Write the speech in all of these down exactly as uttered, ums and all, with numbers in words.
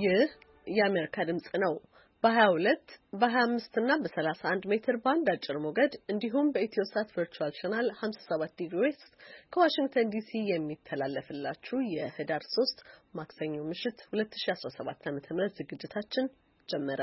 ይህ የአሜሪካ ድምጽ ነው። በ22 በ25 እና በ31 ሜትር ባንድ አጭር ሞገድ እንዲሁም በኢትዮሳት ቨርቹዋል ቻናል ሀምሳ ሰባት ዲግሪ ዌስት ከዋሽንግተን ዲሲ የሚተላለፍላችሁ የህዳር ሶስት ማክሰኞ ምሽት ሁለት ሺህ አስራ ሰባት ዓ.ም ዝግጅታችን ጀመረ።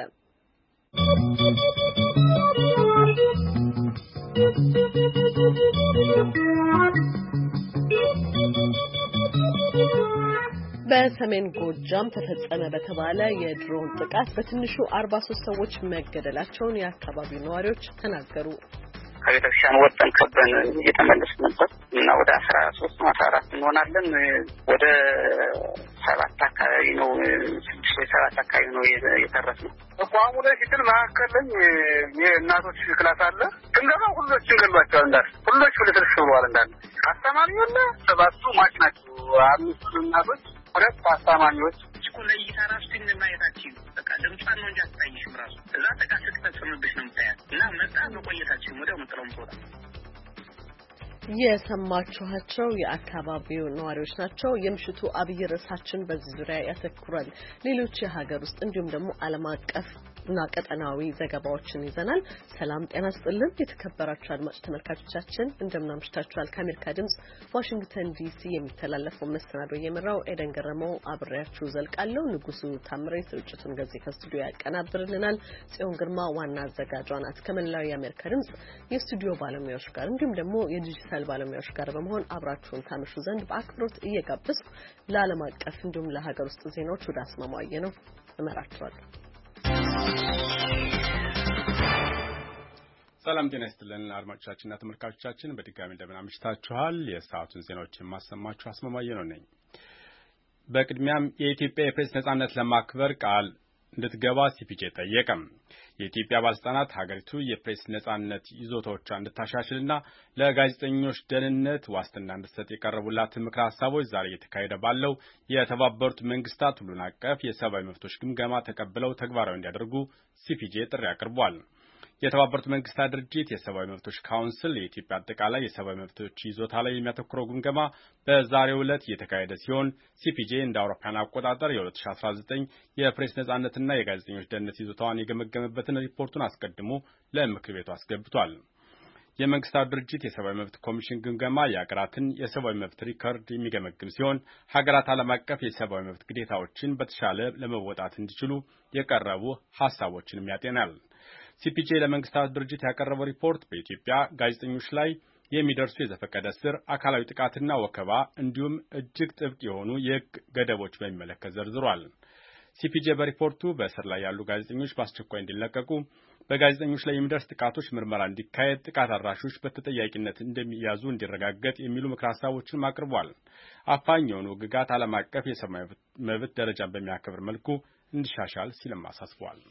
በሰሜን ጎጃም ተፈጸመ በተባለ የድሮን ጥቃት በትንሹ አርባ ሶስት ሰዎች መገደላቸውን የአካባቢው ነዋሪዎች ተናገሩ። ከቤተክርስቲያን ወጥተን ከበን እየተመለስን ነበር እና ወደ አስራ ሶስት አስራ አራት እንሆናለን። ወደ ሰባት አካባቢ ነው ስድስት ወይ ሰባት አካባቢ ነው የተረፍነው። ተቋሙ ላይ ሲትል መካከለኝ የእናቶች ክላስ አለ። እንደዛ ሁሎችን ገሏቸዋል እንዳል ሁሎች ሁለተርሽ ብለዋል እንዳል አስተማሪውና ሰባቱ ማች ናቸው። አምስቱ እናቶች ሁለት አስተማሪዎች ስኩል ላይ ይታራስቲን ማየታችን በቃ ለምሳሌ ነው እንጂ አታይሽም ራሱ እዛ ተቃ ተፈጽሞብሽ ነው የምታያት እና መጣ በቆየታችን ወዲያው መጥረው ተወጣ። የሰማችኋቸው የአካባቢው ነዋሪዎች ናቸው። የምሽቱ አብይ ርዕሳችን በዚህ ዙሪያ ያተኩራል። ሌሎች የሀገር ውስጥ እንዲሁም ደግሞ ዓለም አቀፍ እና ቀጠናዊ ዘገባዎችን ይዘናል። ሰላም ጤና ይስጥልን የተከበራችሁ አድማጭ ተመልካቾቻችን እንደምን አምሽታችኋል? ከአሜሪካ ድምጽ ዋሽንግተን ዲሲ የሚተላለፈው መሰናዶ እየመራው ኤደን ገረመው አብሬያችሁ ዘልቃለሁ። ንጉሱ ታምሬ ስርጭቱን ገዚህ ከስቱዲዮ ያቀናብርልናል። ጽዮን ግርማ ዋና አዘጋጇ ናት። ከመላው የአሜሪካ ድምጽ የስቱዲዮ ባለሙያዎች ጋር እንዲሁም ደግሞ የዲጂታል ባለሙያዎች ጋር በመሆን አብራችሁን ታመሹ ዘንድ በአክብሮት እየጋበዝኩ ለዓለም አቀፍ እንዲሁም ለሀገር ውስጥ ዜናዎች ወደ አስማማየ ነው እመራችኋለሁ። ሰላም ጤና ይስጥልን አድማጮቻችንና ተመልካቾቻችን በድጋሚ እንደምን አምሽታችኋል። የሰዓቱን ዜናዎችን ማሰማችሁ አስማማየ ነው ነኝ። በቅድሚያም የኢትዮጵያ የፕሬስ ነጻነት ለማክበር ቃል እንድትገባ ሲፒጄ ጠየቀም። የኢትዮጵያ ባለስልጣናት ሀገሪቱ የፕሬስ ነጻነት ይዞታዎቿን እንድታሻሽልና ለጋዜጠኞች ደህንነት ዋስትና እንድትሰጥ የቀረቡላትን ምክረ ሀሳቦች ዛሬ እየተካሄደ ባለው የተባበሩት መንግስታት ሁሉን አቀፍ የሰብአዊ መብቶች ግምገማ ተቀብለው ተግባራዊ እንዲያደርጉ ሲፒጄ ጥሪ አቅርቧል። የተባበሩት መንግስታት ድርጅት የሰብአዊ መብቶች ካውንስል የኢትዮጵያ አጠቃላይ የሰብአዊ መብቶች ይዞታ ላይ የሚያተኩረው ግምገማ በዛሬው ዕለት እየተካሄደ ሲሆን ሲፒጄ እንደ አውሮፓውያን አቆጣጠር የ ሁለት ሺህ አስራ ዘጠኝ የፕሬስ ነጻነትና የጋዜጠኞች ደህንነት ይዞታዋን የገመገመበትን ሪፖርቱን አስቀድሞ ለምክር ቤቱ አስገብቷል። የመንግስታቱ ድርጅት የሰብአዊ መብት ኮሚሽን ግምገማ የሀገራትን የሰብአዊ መብት ሪከርድ የሚገመግም ሲሆን ሀገራት ዓለም አቀፍ የሰብአዊ መብት ግዴታዎችን በተሻለ ለመወጣት እንዲችሉ የቀረቡ ሀሳቦችንም ያጤናል። ሲፒጄ ለመንግስታቱ ድርጅት ያቀረበው ሪፖርት በኢትዮጵያ ጋዜጠኞች ላይ የሚደርሱ የዘፈቀደ እስር፣ አካላዊ ጥቃትና ወከባ እንዲሁም እጅግ ጥብቅ የሆኑ የሕግ ገደቦች በሚመለከት ዘርዝሯል። ሲፒጄ በሪፖርቱ በእስር ላይ ያሉ ጋዜጠኞች በአስቸኳይ እንዲለቀቁ፣ በጋዜጠኞች ላይ የሚደርስ ጥቃቶች ምርመራ እንዲካሄድ፣ ጥቃት አድራሾች በተጠያቂነት እንደሚያዙ እንዲረጋገጥ የሚሉ ምክረ ሀሳቦችንም አቅርቧል። አፋኝ የሆኑ ሕግጋት ዓለም አቀፍ የሰብአዊ መብት ደረጃን በሚያከብር መልኩ እንዲሻሻል ሲልም አሳስቧል።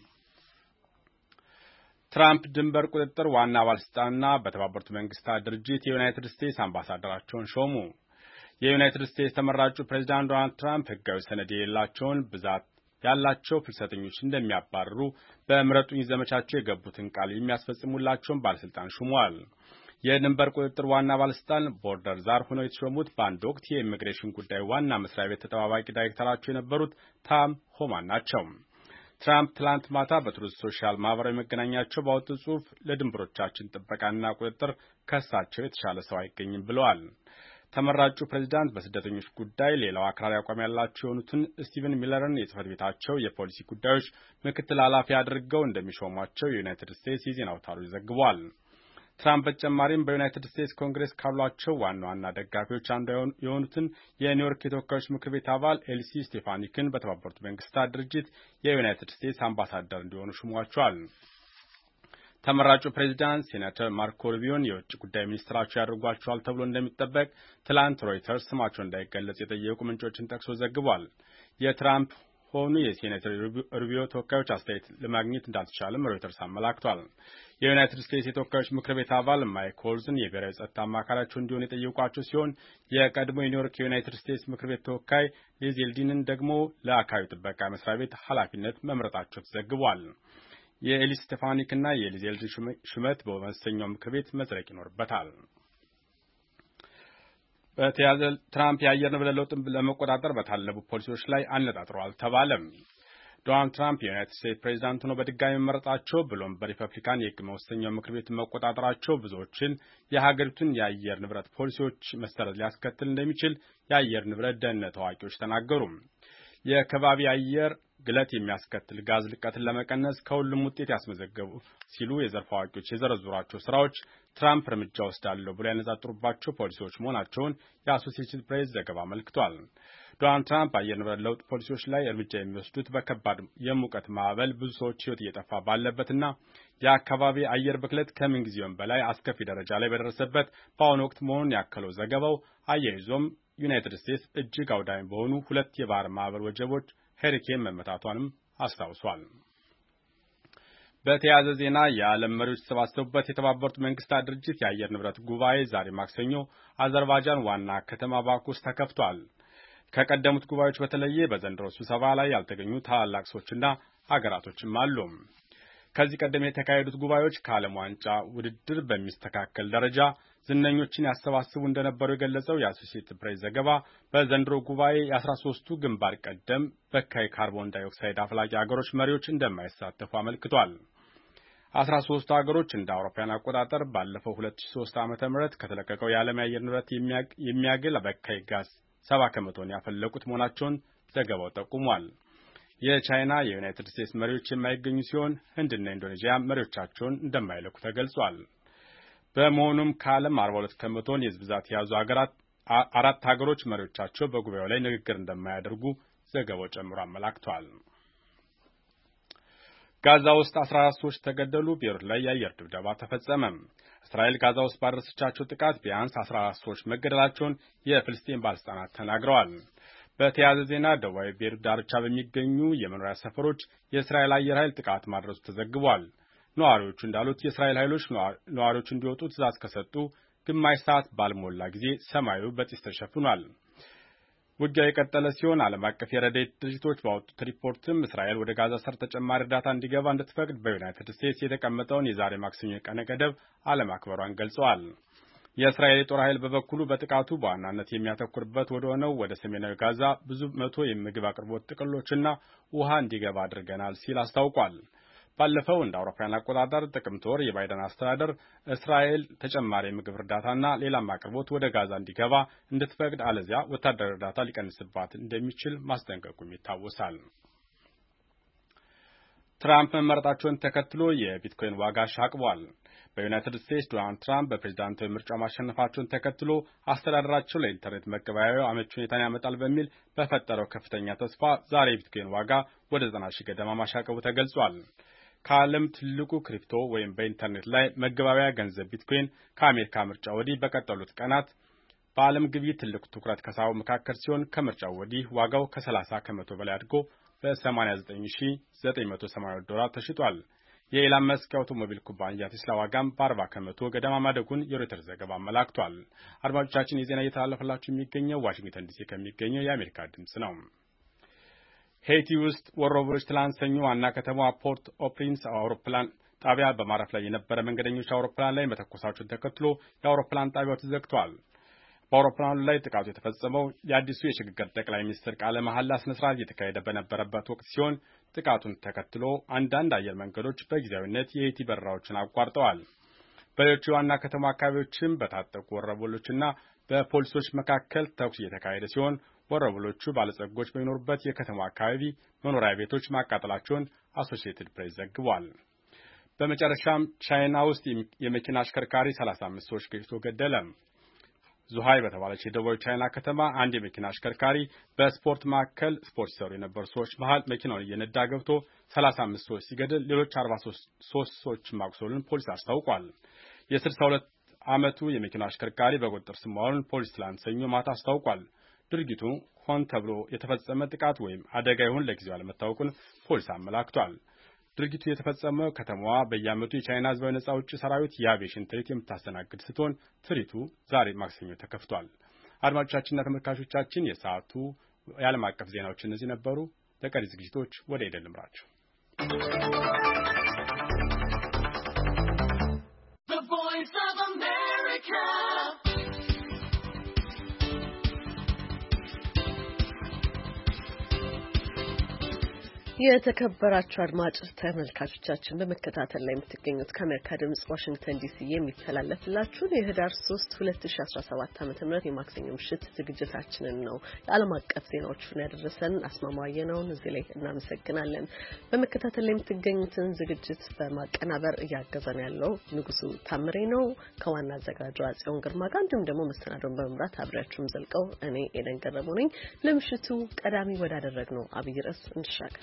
ትራምፕ ድንበር ቁጥጥር ዋና ባለስልጣንና በተባበሩት መንግስታት ድርጅት የዩናይትድ ስቴትስ አምባሳደራቸውን ሾሙ። የዩናይትድ ስቴትስ ተመራጩ ፕሬዚዳንት ዶናልድ ትራምፕ ህጋዊ ሰነድ የሌላቸውን ብዛት ያላቸው ፍልሰተኞች እንደሚያባርሩ በምረጡኝ ዘመቻቸው የገቡትን ቃል የሚያስፈጽሙላቸውን ባለስልጣን ሹመዋል። የድንበር ቁጥጥር ዋና ባለስልጣን ቦርደር ዛር ሆነው የተሾሙት በአንድ ወቅት የኢሚግሬሽን ጉዳይ ዋና መስሪያ ቤት ተጠባባቂ ዳይሬክተራቸው የነበሩት ታም ሆማን ናቸው። ትራምፕ ትላንት ማታ በትሩዝ ሶሻል ማህበራዊ መገናኛቸው ባወጡት ጽሑፍ ለድንበሮቻችን ጥበቃና ቁጥጥር ከሳቸው የተሻለ ሰው አይገኝም ብለዋል። ተመራጩ ፕሬዚዳንት በስደተኞች ጉዳይ ሌላው አክራሪ አቋም ያላቸው የሆኑትን ስቲቨን ሚለርን የጽህፈት ቤታቸው የፖሊሲ ጉዳዮች ምክትል ኃላፊ አድርገው እንደሚሾሟቸው የዩናይትድ ስቴትስ የዜና አውታሮች ዘግበዋል። ትራምፕ በተጨማሪም በዩናይትድ ስቴትስ ኮንግሬስ ካሏቸው ዋና ዋና ደጋፊዎች አንዱ የሆኑትን የኒውዮርክ የተወካዮች ምክር ቤት አባል ኤልሲ ስቴፋኒክን በተባበሩት መንግስታት ድርጅት የዩናይትድ ስቴትስ አምባሳደር እንዲሆኑ ሹሟቸዋል። ተመራጩ ፕሬዚዳንት ሴናተር ማርኮ ሩቢዮን የውጭ ጉዳይ ሚኒስትራቸው ያደርጓቸዋል ተብሎ እንደሚጠበቅ ትላንት ሮይተርስ ስማቸው እንዳይገለጽ የጠየቁ ምንጮችን ጠቅሶ ዘግቧል። የትራምፕ ሆኑ የሴኔተር ሩቢዮ ተወካዮች አስተያየት ለማግኘት እንዳልተቻለም ሮይተርስ አመላክቷል። የዩናይትድ ስቴትስ የተወካዮች ምክር ቤት አባል ማይክ ዎልዝን የብሔራዊ ጸጥታ አማካሪያቸው እንዲሆን የጠየቋቸው ሲሆን የቀድሞ የኒውዮርክ የዩናይትድ ስቴትስ ምክር ቤት ተወካይ ሊዝ ኤልዲንን ደግሞ ለአካባቢ ጥበቃ መስሪያ ቤት ኃላፊነት መምረጣቸው ተዘግቧል። የኤሊስ ስቴፋኒክና የሊዝ ኤልዲን ሹመት በመወሰኛው ምክር ቤት መጽደቅ ይኖርበታል። በተያያዘ ትራምፕ የአየር ንብረት ለውጥን ለመቆጣጠር በታለሙ ፖሊሲዎች ላይ አነጣጥረዋል ተባለም። ዶናልድ ትራምፕ የዩናይትድ ስቴትስ ፕሬዝዳንት ሆነው በድጋሚ መመረጣቸው ብሎም በሪፐብሊካን የሕግ መወሰኛው ምክር ቤት መቆጣጠራቸው ብዙዎችን የሀገሪቱን የአየር ንብረት ፖሊሲዎች መሰረት ሊያስከትል እንደሚችል የአየር ንብረት ደህንነት አዋቂዎች ተናገሩ። የከባቢ አየር ግለት የሚያስከትል ጋዝ ልቀትን ለመቀነስ ከሁሉም ውጤት ያስመዘገቡ ሲሉ የዘርፍ አዋቂዎች የዘረዘሯቸው ስራዎች ትራምፕ እርምጃ ወስዳለሁ ብሎ ያነጣጥሩባቸው ፖሊሲዎች መሆናቸውን የአሶሲኤትድ ፕሬስ ዘገባ አመልክቷል። ዶናልድ ትራምፕ አየር ንብረት ለውጥ ፖሊሲዎች ላይ እርምጃ የሚወስዱት በከባድ የሙቀት ማዕበል ብዙ ሰዎች ሕይወት እየጠፋ ባለበትና የአካባቢ አየር ብክለት ከምንጊዜውም በላይ አስከፊ ደረጃ ላይ በደረሰበት በአሁኑ ወቅት መሆኑን ያከለው ዘገባው አያይዞም ዩናይትድ ስቴትስ እጅግ አውዳሚ በሆኑ ሁለት የባህር ማዕበል ወጀቦች ሄሪኬን መመታቷንም አስታውሷል። በተያያዘ ዜና የዓለም መሪዎች የተሰባሰቡበት የተባበሩት መንግስታት ድርጅት የአየር ንብረት ጉባኤ ዛሬ ማክሰኞ አዘርባይጃን ዋና ከተማ ባኩ ውስጥ ተከፍቷል። ከቀደሙት ጉባኤዎች በተለየ በዘንድሮ ስብሰባ ላይ ያልተገኙ ታላላቅ ሰዎችና ሀገራቶችም አሉ። ከዚህ ቀደም የተካሄዱት ጉባኤዎች ከዓለም ዋንጫ ውድድር በሚስተካከል ደረጃ ዝነኞችን ያሰባስቡ እንደነበሩ የገለጸው የአሶሲኤትድ ፕሬስ ዘገባ በዘንድሮ ጉባኤ የአስራ ሶስቱ ግንባር ቀደም በካይ ካርቦን ዳይኦክሳይድ አፍላቂ ሀገሮች መሪዎች እንደማይሳተፉ አመልክቷል። አስራ ሶስቱ ሀገሮች እንደ አውሮፓውያን አቆጣጠር ባለፈው ሁለት ሺህ ሶስት ዓመተ ምህረት ከተለቀቀው የዓለም የአየር ንብረት የሚያግል በካይ ጋዝ ሰባ ከመቶን ያፈለቁት መሆናቸውን ዘገባው ጠቁሟል። የቻይና የዩናይትድ ስቴትስ መሪዎች የማይገኙ ሲሆን ህንድና ኢንዶኔዥያ መሪዎቻቸውን እንደማይለኩ ተገልጿል። በመሆኑም ከዓለም አርባ ሁለት ከመቶን የህዝብ ብዛት የያዙ ሀገራት አራት ሀገሮች መሪዎቻቸው በጉባኤው ላይ ንግግር እንደማያደርጉ ዘገባው ጨምሮ አመላክቷል። ጋዛ ውስጥ አስራ አራት ሰዎች ተገደሉ። ቤይሩት ላይ የአየር ድብደባ ተፈጸመ። እስራኤል ጋዛ ውስጥ ባደረሰቻቸው ጥቃት ቢያንስ አስራ አራት ሰዎች መገደላቸውን የፍልስጤም ባለስልጣናት ተናግረዋል። በተያያዘ ዜና ደቡባዊ ቤይሩት ዳርቻ በሚገኙ የመኖሪያ ሰፈሮች የእስራኤል አየር ኃይል ጥቃት ማድረሱ ተዘግቧል። ነዋሪዎቹ እንዳሉት የእስራኤል ኃይሎች ነዋሪዎች እንዲወጡ ትዕዛዝ ከሰጡ ግማሽ ሰዓት ባልሞላ ጊዜ ሰማዩ በጢስ ተሸፍኗል። ውጊያው የቀጠለ ሲሆን ዓለም አቀፍ የረድኤት ድርጅቶች ባወጡት ሪፖርትም እስራኤል ወደ ጋዛ ሰርጥ ተጨማሪ እርዳታ እንዲገባ እንድትፈቅድ በዩናይትድ ስቴትስ የተቀመጠውን የዛሬ ማክሰኞ ቀነ ገደብ አለማክበሯን ገልጸዋል። የእስራኤል የጦር ኃይል በበኩሉ በጥቃቱ በዋናነት የሚያተኩርበት ወደ ሆነው ወደ ሰሜናዊ ጋዛ ብዙ መቶ የምግብ አቅርቦት ጥቅሎችና ውሃ እንዲገባ አድርገናል ሲል አስታውቋል። ባለፈው እንደ አውሮፓውያን አቆጣጠር ጥቅምት ወር የባይደን አስተዳደር እስራኤል ተጨማሪ የምግብ እርዳታና ሌላም አቅርቦት ወደ ጋዛ እንዲገባ እንድትፈቅድ አለዚያ ወታደራዊ እርዳታ ሊቀንስባት እንደሚችል ማስጠንቀቁም ይታወሳል። ትራምፕ መመረጣቸውን ተከትሎ የቢትኮይን ዋጋ ሻቅቧል። በዩናይትድ ስቴትስ ዶናልድ ትራምፕ በፕሬዝዳንታዊ ምርጫ ማሸነፋቸውን ተከትሎ አስተዳደራቸው ለኢንተርኔት መገበያያ አመቺ ሁኔታን ያመጣል በሚል በፈጠረው ከፍተኛ ተስፋ ዛሬ የቢትኮይን ዋጋ ወደ ዘጠና ሺህ ገደማ ማሻቀቡ ተገልጿል። ከዓለም ትልቁ ክሪፕቶ ወይም በኢንተርኔት ላይ መገበያያ ገንዘብ ቢትኮይን ከአሜሪካ ምርጫ ወዲህ በቀጠሉት ቀናት በዓለም ግብይት ትልቁ ትኩረት ከሳበው መካከል ሲሆን ከምርጫው ወዲህ ዋጋው ከሰላሳ ከመቶ በላይ አድጎ በሰማንያ ዘጠኝ ሺህ ዘጠኝ መቶ ሰማንያ ዶላር ተሽጧል። የኢላን መስክ የአውቶሞቢል ኩባንያ ቴስላ ዋጋም በአርባ ከመቶ ገደማ ማደጉን የሮይተርስ ዘገባ አመላክቷል። አድማጮቻችን የዜና እየተላለፈላችሁ የሚገኘው ዋሽንግተን ዲሲ ከሚገኘው የአሜሪካ ድምጽ ነው። ሄይቲ ውስጥ ወሮበሎች ትላንት ሰኞ ዋና ከተማዋ ፖርት ኦ ፕሪንስ አውሮፕላን ጣቢያ በማረፍ ላይ የነበረ መንገደኞች አውሮፕላን ላይ መተኮሳቸውን ተከትሎ የአውሮፕላን ጣቢያው ተዘግቷል። በአውሮፕላኑ ላይ ጥቃቱ የተፈጸመው የአዲሱ የሽግግር ጠቅላይ ሚኒስትር ቃለ መሐላ ስነ ስርዓት እየተካሄደ በነበረበት ወቅት ሲሆን ጥቃቱን ተከትሎ አንዳንድ አየር መንገዶች በጊዜያዊነት የሄይቲ በረራዎችን አቋርጠዋል። በሌሎች የዋና ከተማ አካባቢዎችም በታጠቁ ወሮበሎችና በፖሊሶች መካከል ተኩስ እየተካሄደ ሲሆን ወሮበሎቹ ባለጸጎች በሚኖሩበት የከተማ አካባቢ መኖሪያ ቤቶች ማቃጠላቸውን አሶሲኤትድ ፕሬስ ዘግቧል። በመጨረሻም ቻይና ውስጥ የመኪና አሽከርካሪ ሰላሳ አምስት ሰዎች ገጭቶ ገደለ። ዙሃይ በተባለች የደቡብ ቻይና ከተማ አንድ የመኪና አሽከርካሪ በስፖርት ማዕከል ስፖርት ሲሰሩ የነበሩ ሰዎች መሃል መኪናውን እየነዳ ገብቶ ሰላሳ አምስት ሰዎች ሲገድል ሌሎች አርባ ሶስት ሰዎች ማቁሰሉን ፖሊስ አስታውቋል። የስልሳ ሁለት ዓመቱ የመኪና አሽከርካሪ በቁጥጥር ስር መዋሉን ፖሊስ ትላንት ሰኞ ማታ አስታውቋል። ድርጊቱ ሆን ተብሎ የተፈጸመ ጥቃት ወይም አደጋ ይሁን ለጊዜው አለመታወቁን ፖሊስ አመላክቷል። ድርጊቱ የተፈጸመው ከተማዋ በየዓመቱ የቻይና ሕዝባዊ ነጻ አውጪ ሰራዊት የአቪዬሽን ትርኢት የምታስተናግድ ስትሆን ትርኢቱ ዛሬ ማክሰኞ ተከፍቷል። አድማጮቻችንና ተመልካቾቻችን የሰዓቱ የዓለም አቀፍ ዜናዎች እነዚህ ነበሩ። ለቀሪ ዝግጅቶች ወደ ሄደን ልምራችሁ። የተከበራችሁ አድማጭ ተመልካቾቻችን በመከታተል ላይ የምትገኙት ከአሜሪካ ድምጽ ዋሽንግተን ዲሲ የሚተላለፍላችሁ የህዳር ሶስት ሁለት ሺህ አስራ ሰባት ዓመተ ምህረት የማክሰኞ ምሽት ዝግጅታችንን ነው። የዓለም አቀፍ ዜናዎችን ያደረሰን አስማማየ ነው። እዚህ ላይ እናመሰግናለን። በመከታተል ላይ የምትገኙትን ዝግጅት በማቀናበር እያገዘን ያለው ንጉሱ ታምሬ ነው ከዋና አዘጋጇ ጽዮን ግርማ ጋር እንዲሁም ደግሞ መሰናዶን በመምራት አብራችሁም ዘልቀው እኔ ኤደን ገረሙ ነኝ። ለምሽቱ ቀዳሚ ወዳደረግነው አብይ ርዕስ እንሻገር።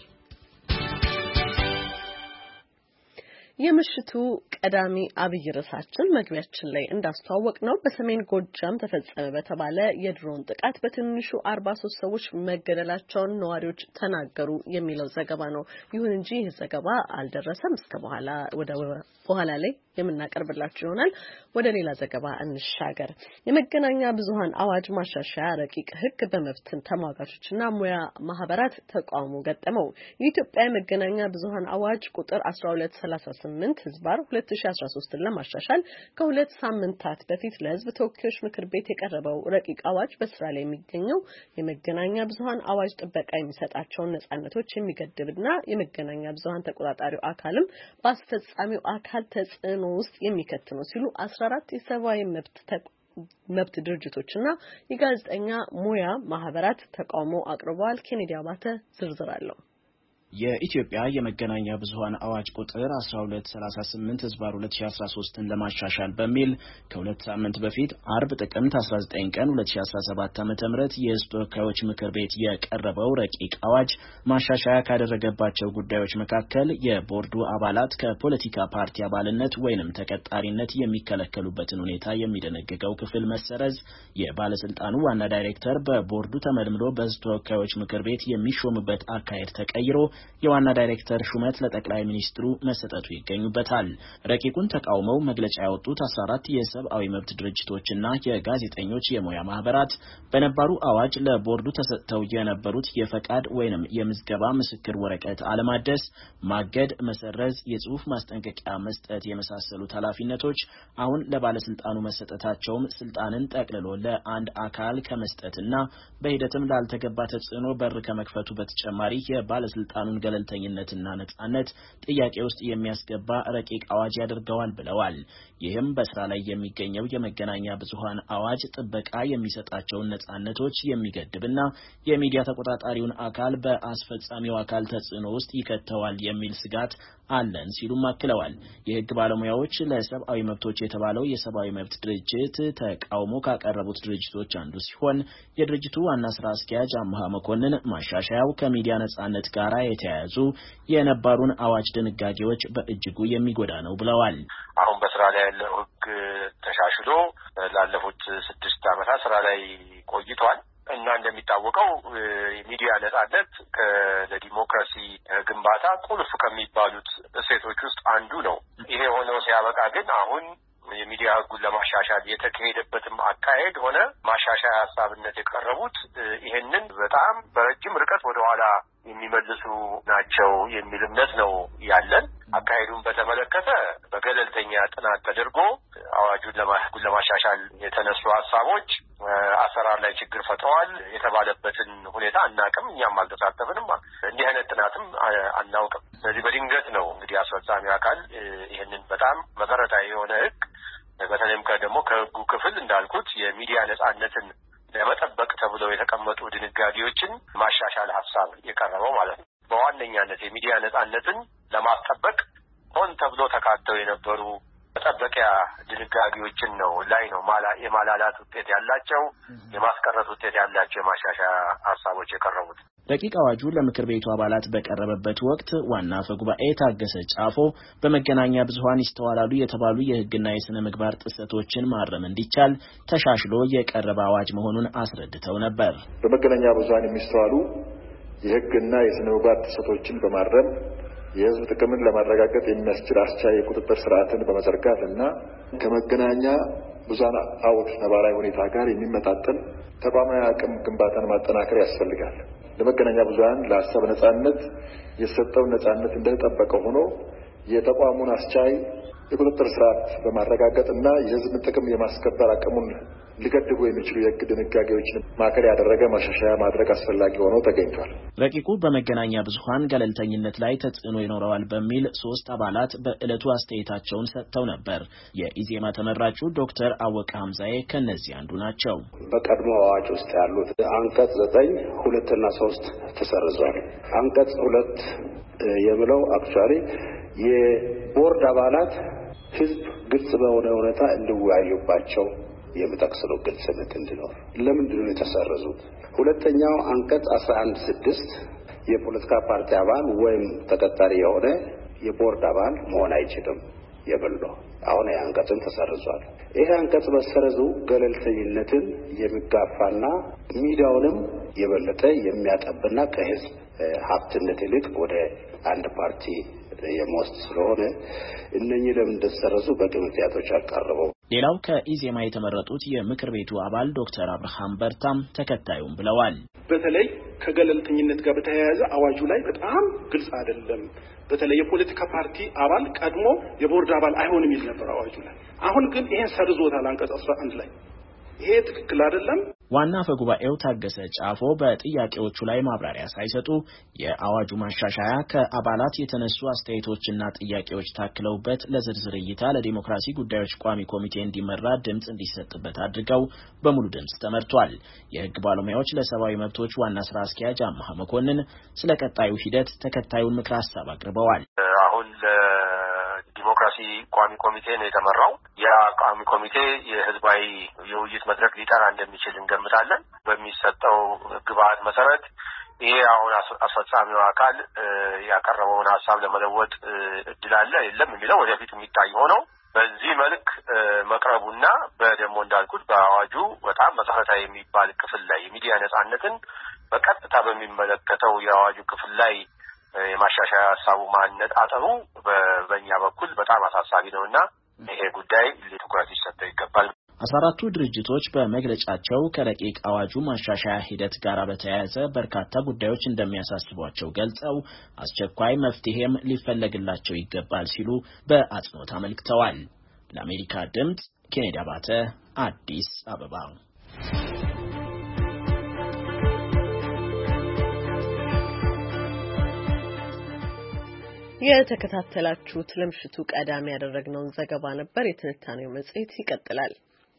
የምሽቱ ቀዳሚ አብይ ርዕሳችን መግቢያችን ላይ እንዳስተዋወቅ ነው በሰሜን ጎጃም ተፈጸመ በተባለ የድሮን ጥቃት በትንሹ አርባ ሶስት ሰዎች መገደላቸውን ነዋሪዎች ተናገሩ የሚለው ዘገባ ነው። ይሁን እንጂ ይህ ዘገባ አልደረሰም። እስከ በኋላ ወደ በኋላ ላይ የምናቀርብላችሁ ይሆናል። ወደ ሌላ ዘገባ እንሻገር። የመገናኛ ብዙሃን አዋጅ ማሻሻያ ረቂቅ ህግ በመብት ተሟጋቾችና ሙያ ማህበራት ተቃውሞ ገጠመው። የኢትዮጵያ መገናኛ ብዙሃን አዋጅ ቁጥር አስራ ሁለት ሰላሳ ስምንት ህዝባር ሁለት ሺህ አስራ ሶስት ለማሻሻል ከሁለት ሳምንታት በፊት ለህዝብ ተወካዮች ምክር ቤት የቀረበው ረቂቅ አዋጅ በስራ ላይ የሚገኘው የመገናኛ ብዙሃን አዋጅ ጥበቃ የሚሰጣቸውን ነጻነቶች የሚገድብና የመገናኛ ብዙሃን ተቆጣጣሪው አካልም በአስፈጻሚው አካል ተጽዕኖ ውስጥ የሚከት ነው ሲሉ አስራ አራት የሰብአዊ መብት መብት ድርጅቶችና የጋዜጠኛ ሙያ ማህበራት ተቃውሞ አቅርበዋል። ኬኔዲ አባተ ዝርዝር አለው። የኢትዮጵያ የመገናኛ ብዙሃን አዋጅ ቁጥር አስራ ሁለት ሰላሳ ስምንት ህዝባር ሁለት ሺህ አስራ ሶስት ለማሻሻል በሚል ከሁለት ሳምንት በፊት አርብ ጥቅምት አስራ ዘጠኝ ቀን ሁለት ሺህ አስራ ሰባት ዓ.ም የህዝብ ተወካዮች ምክር ቤት የቀረበው ረቂቅ አዋጅ ማሻሻያ ካደረገባቸው ጉዳዮች መካከል የቦርዱ አባላት ከፖለቲካ ፓርቲ አባልነት ወይንም ተቀጣሪነት የሚከለከሉበትን ሁኔታ የሚደነግገው ክፍል መሰረዝ፣ የባለስልጣኑ ዋና ዳይሬክተር በቦርዱ ተመልምሎ በህዝብ ተወካዮች ምክር ቤት የሚሾምበት አካሄድ ተቀይሮ የዋና ዳይሬክተር ሹመት ለጠቅላይ ሚኒስትሩ መሰጠቱ ይገኙበታል። ረቂቁን ተቃውመው መግለጫ ያወጡት አስራ አራት የሰብአዊ መብት ድርጅቶችና የጋዜጠኞች የሙያ ማህበራት በነባሩ አዋጅ ለቦርዱ ተሰጥተው የነበሩት የፈቃድ ወይንም የምዝገባ ምስክር ወረቀት አለማደስ፣ ማገድ፣ መሰረዝ፣ የጽሁፍ ማስጠንቀቂያ መስጠት የመሳሰሉት ኃላፊነቶች አሁን ለባለስልጣኑ መሰጠታቸውም ስልጣንን ጠቅልሎ ለአንድ አካል ከመስጠትና በሂደትም ላልተገባ ተጽዕኖ በር ከመክፈቱ በተጨማሪ የባለስልጣኑን ገለልተኝነትና ነጻነት ጥያቄ ውስጥ የሚያስገባ ረቂቅ አዋጅ ያደርገዋል ብለዋል። ይህም በስራ ላይ የሚገኘው የመገናኛ ብዙሃን አዋጅ ጥበቃ የሚሰጣቸውን ነጻነቶች የሚገድብና የሚዲያ ተቆጣጣሪውን አካል በአስፈጻሚው አካል ተጽዕኖ ውስጥ ይከተዋል የሚል ስጋት አለን ሲሉም አክለዋል። የህግ ባለሙያዎች ለሰብአዊ መብቶች የተባለው የሰብአዊ መብት ድርጅት ተቃውሞ ካቀረቡት ድርጅቶች አንዱ ሲሆን የድርጅቱ ዋና ስራ አስኪያጅ አምሃ መኮንን ማሻሻያው ከሚዲያ ነጻነት ጋር የተያያዙ የነባሩን አዋጅ ድንጋጌዎች በእጅጉ የሚጎዳ ነው ብለዋል። አሁን በስራ ላይ ያለው ህግ ተሻሽሎ ላለፉት ስድስት ዓመታት ስራ ላይ ቆይቷል እና እንደሚታወቀው የሚዲያ ነጻነት ለዲሞክራሲ ግንባታ ቁልፍ ከሚባሉት እሴቶች ውስጥ አንዱ ነው። ይሄ ሆኖ ሲያበቃ ግን አሁን የሚዲያ ህጉን ለማሻሻል የተካሄደበትም አካሄድ ሆነ ማሻሻያ ሀሳብነት የቀረቡት ይሄንን በጣም በረጅም ርቀት ወደ ኋላ የሚመልሱ ናቸው የሚል እምነት ነው ያለን። አካሄዱን በተመለከተ በገለልተኛ ጥናት ተደርጎ አዋጁን ለማሻሻል የተነሱ ሀሳቦች አሰራር ላይ ችግር ፈጥረዋል የተባለበትን ሁኔታ አናውቅም። እኛም አልተሳተፍንም። እንዲህ አይነት ጥናትም አናውቅም። ስለዚህ በድንገት ነው እንግዲህ አስፈጻሚ አካል ይህንን በጣም መሰረታዊ የሆነ ህግ በተለይም ከደግሞ ከህጉ ክፍል እንዳልኩት የሚዲያ ነጻነትን ለመጠበቅ ተብለው የተቀመጡ ድንጋጌዎችን ማሻሻል ሀሳብ የቀረበው ማለት ነው። በዋነኛነት የሚዲያ ነጻነትን ለማስጠበቅ ሆን ተብሎ ተካተው የነበሩ መጠበቂያ ድንጋጌዎችን ነው ላይ ነው ማላ የማላላት ውጤት ያላቸው የማስቀረት ውጤት ያላቸው የማሻሻያ ሀሳቦች የቀረቡት። ረቂቅ አዋጁ ለምክር ቤቱ አባላት በቀረበበት ወቅት ዋና አፈ ጉባኤ ታገሰ ጫፎ በመገናኛ ብዙሃን ይስተዋላሉ የተባሉ የህግና የስነ ምግባር ጥሰቶችን ማረም እንዲቻል ተሻሽሎ የቀረበ አዋጅ መሆኑን አስረድተው ነበር። በመገናኛ ብዙሃን የሚስተዋሉ የህግና የስነ ምግባር ጥሰቶችን በማረም የህዝብ ጥቅምን ለማረጋገጥ የሚያስችል አስቻይ የቁጥጥር ስርዓትን በመዘርጋት እና ከመገናኛ ብዙሃን አውድ ነባራዊ ሁኔታ ጋር የሚመጣጠን ተቋማዊ አቅም ግንባታን ማጠናከር ያስፈልጋል። ለመገናኛ ብዙሃን ለሀሳብ ነጻነት የሰጠውን ነጻነት እንደተጠበቀ ሆኖ የተቋሙን አስቻይ የቁጥጥር ስርዓት በማረጋገጥ እና የህዝብን ጥቅም የማስከበር አቅሙን ሊገድቡ የሚችሉ የሕግ ድንጋጌዎችን ማዕከል ያደረገ ማሻሻያ ማድረግ አስፈላጊ ሆኖ ተገኝቷል። ረቂቁ በመገናኛ ብዙሃን ገለልተኝነት ላይ ተጽዕኖ ይኖረዋል በሚል ሶስት አባላት በዕለቱ አስተያየታቸውን ሰጥተው ነበር። የኢዜማ ተመራጩ ዶክተር አወቀ ሐምዛዬ ከነዚህ አንዱ ናቸው። በቀድሞ አዋጅ ውስጥ ያሉት አንቀጽ ዘጠኝ ሁለትና ሶስት ተሰርዟል። አንቀጽ ሁለት የሚለው አክቹአሊ የቦርድ አባላት ህዝብ ግልጽ በሆነ ሁኔታ እንዲወያዩባቸው የሚጠቅስ ነው። ግልጽነት እንዲኖር ለምንድን ነው የተሰረዙት? ሁለተኛው አንቀጽ አስራ አንድ ስድስት የፖለቲካ ፓርቲ አባል ወይም ተቀጣሪ የሆነ የቦርድ አባል መሆን አይችልም የብለው አሁን አንቀጽን ተሰርዟል። ይሄ አንቀጽ መሰረዙ ገለልተኝነትን የሚጋፋና ሚዲያውንም የበለጠ የሚያጠብና ከህዝብ ሀብትነት ይልቅ ወደ አንድ ፓርቲ የሞስት ስለሆነ እነኚህ ለምን እንደተሰረዙ በቂ ምክንያቶች አቀረበው። ሌላው ከኢዜማ የተመረጡት የምክር ቤቱ አባል ዶክተር አብርሃም በርታም ተከታዩም ብለዋል። በተለይ ከገለልተኝነት ጋር በተያያዘ አዋጁ ላይ በጣም ግልጽ አይደለም። በተለይ የፖለቲካ ፓርቲ አባል ቀድሞ የቦርድ አባል አይሆንም ይል ነበር አዋጁ ላይ። አሁን ግን ይሄን ሰርዞታል አንቀጽ አስራ አንድ ላይ። ይሄ ትክክል አይደለም። ዋና አፈ ጉባኤው ታገሰ ጫፎ በጥያቄዎቹ ላይ ማብራሪያ ሳይሰጡ የአዋጁ ማሻሻያ ከአባላት የተነሱ አስተያየቶችና ጥያቄዎች ታክለውበት ለዝርዝር እይታ ለዲሞክራሲ ጉዳዮች ቋሚ ኮሚቴ እንዲመራ ድምጽ እንዲሰጥበት አድርገው በሙሉ ድምጽ ተመርቷል። የህግ ባለሙያዎች ለሰብአዊ መብቶች ዋና ስራ አስኪያጅ አማሃ መኮንን ስለ ቀጣዩ ሂደት ተከታዩን ምክር ሀሳብ አቅርበዋል። አሁን ዲሞክራሲ ቋሚ ኮሚቴ ነው የተመራው። ያ ቋሚ ኮሚቴ የህዝባዊ የውይይት መድረክ ሊጠራ እንደሚችል እንገምታለን። በሚሰጠው ግብአት መሰረት ይሄ አሁን አስፈጻሚው አካል ያቀረበውን ሀሳብ ለመለወጥ እድል አለ የለም የሚለው ወደፊት የሚታይ ሆነው በዚህ መልክ መቅረቡና በደሞ እንዳልኩት በአዋጁ በጣም መሰረታዊ የሚባል ክፍል ላይ የሚዲያ ነጻነትን በቀጥታ በሚመለከተው የአዋጁ ክፍል ላይ የማሻሻያ ሀሳቡ ማንነት አጠሩ በእኛ በኩል በጣም አሳሳቢ ነውና ይሄ ጉዳይ ለትኩረት ሊሰጠው ይገባል። አስራ አራቱ ድርጅቶች በመግለጫቸው ከረቂቅ አዋጁ ማሻሻያ ሂደት ጋር በተያያዘ በርካታ ጉዳዮች እንደሚያሳስቧቸው ገልጸው አስቸኳይ መፍትሄም ሊፈለግላቸው ይገባል ሲሉ በአጽንኦት አመልክተዋል። ለአሜሪካ ድምጽ ኬኔዲ አባተ አዲስ አበባ። የተከታተላችሁት ለምሽቱ ቀዳሚ ያደረግነውን ዘገባ ነበር። የትንታኔው መጽሔት ይቀጥላል።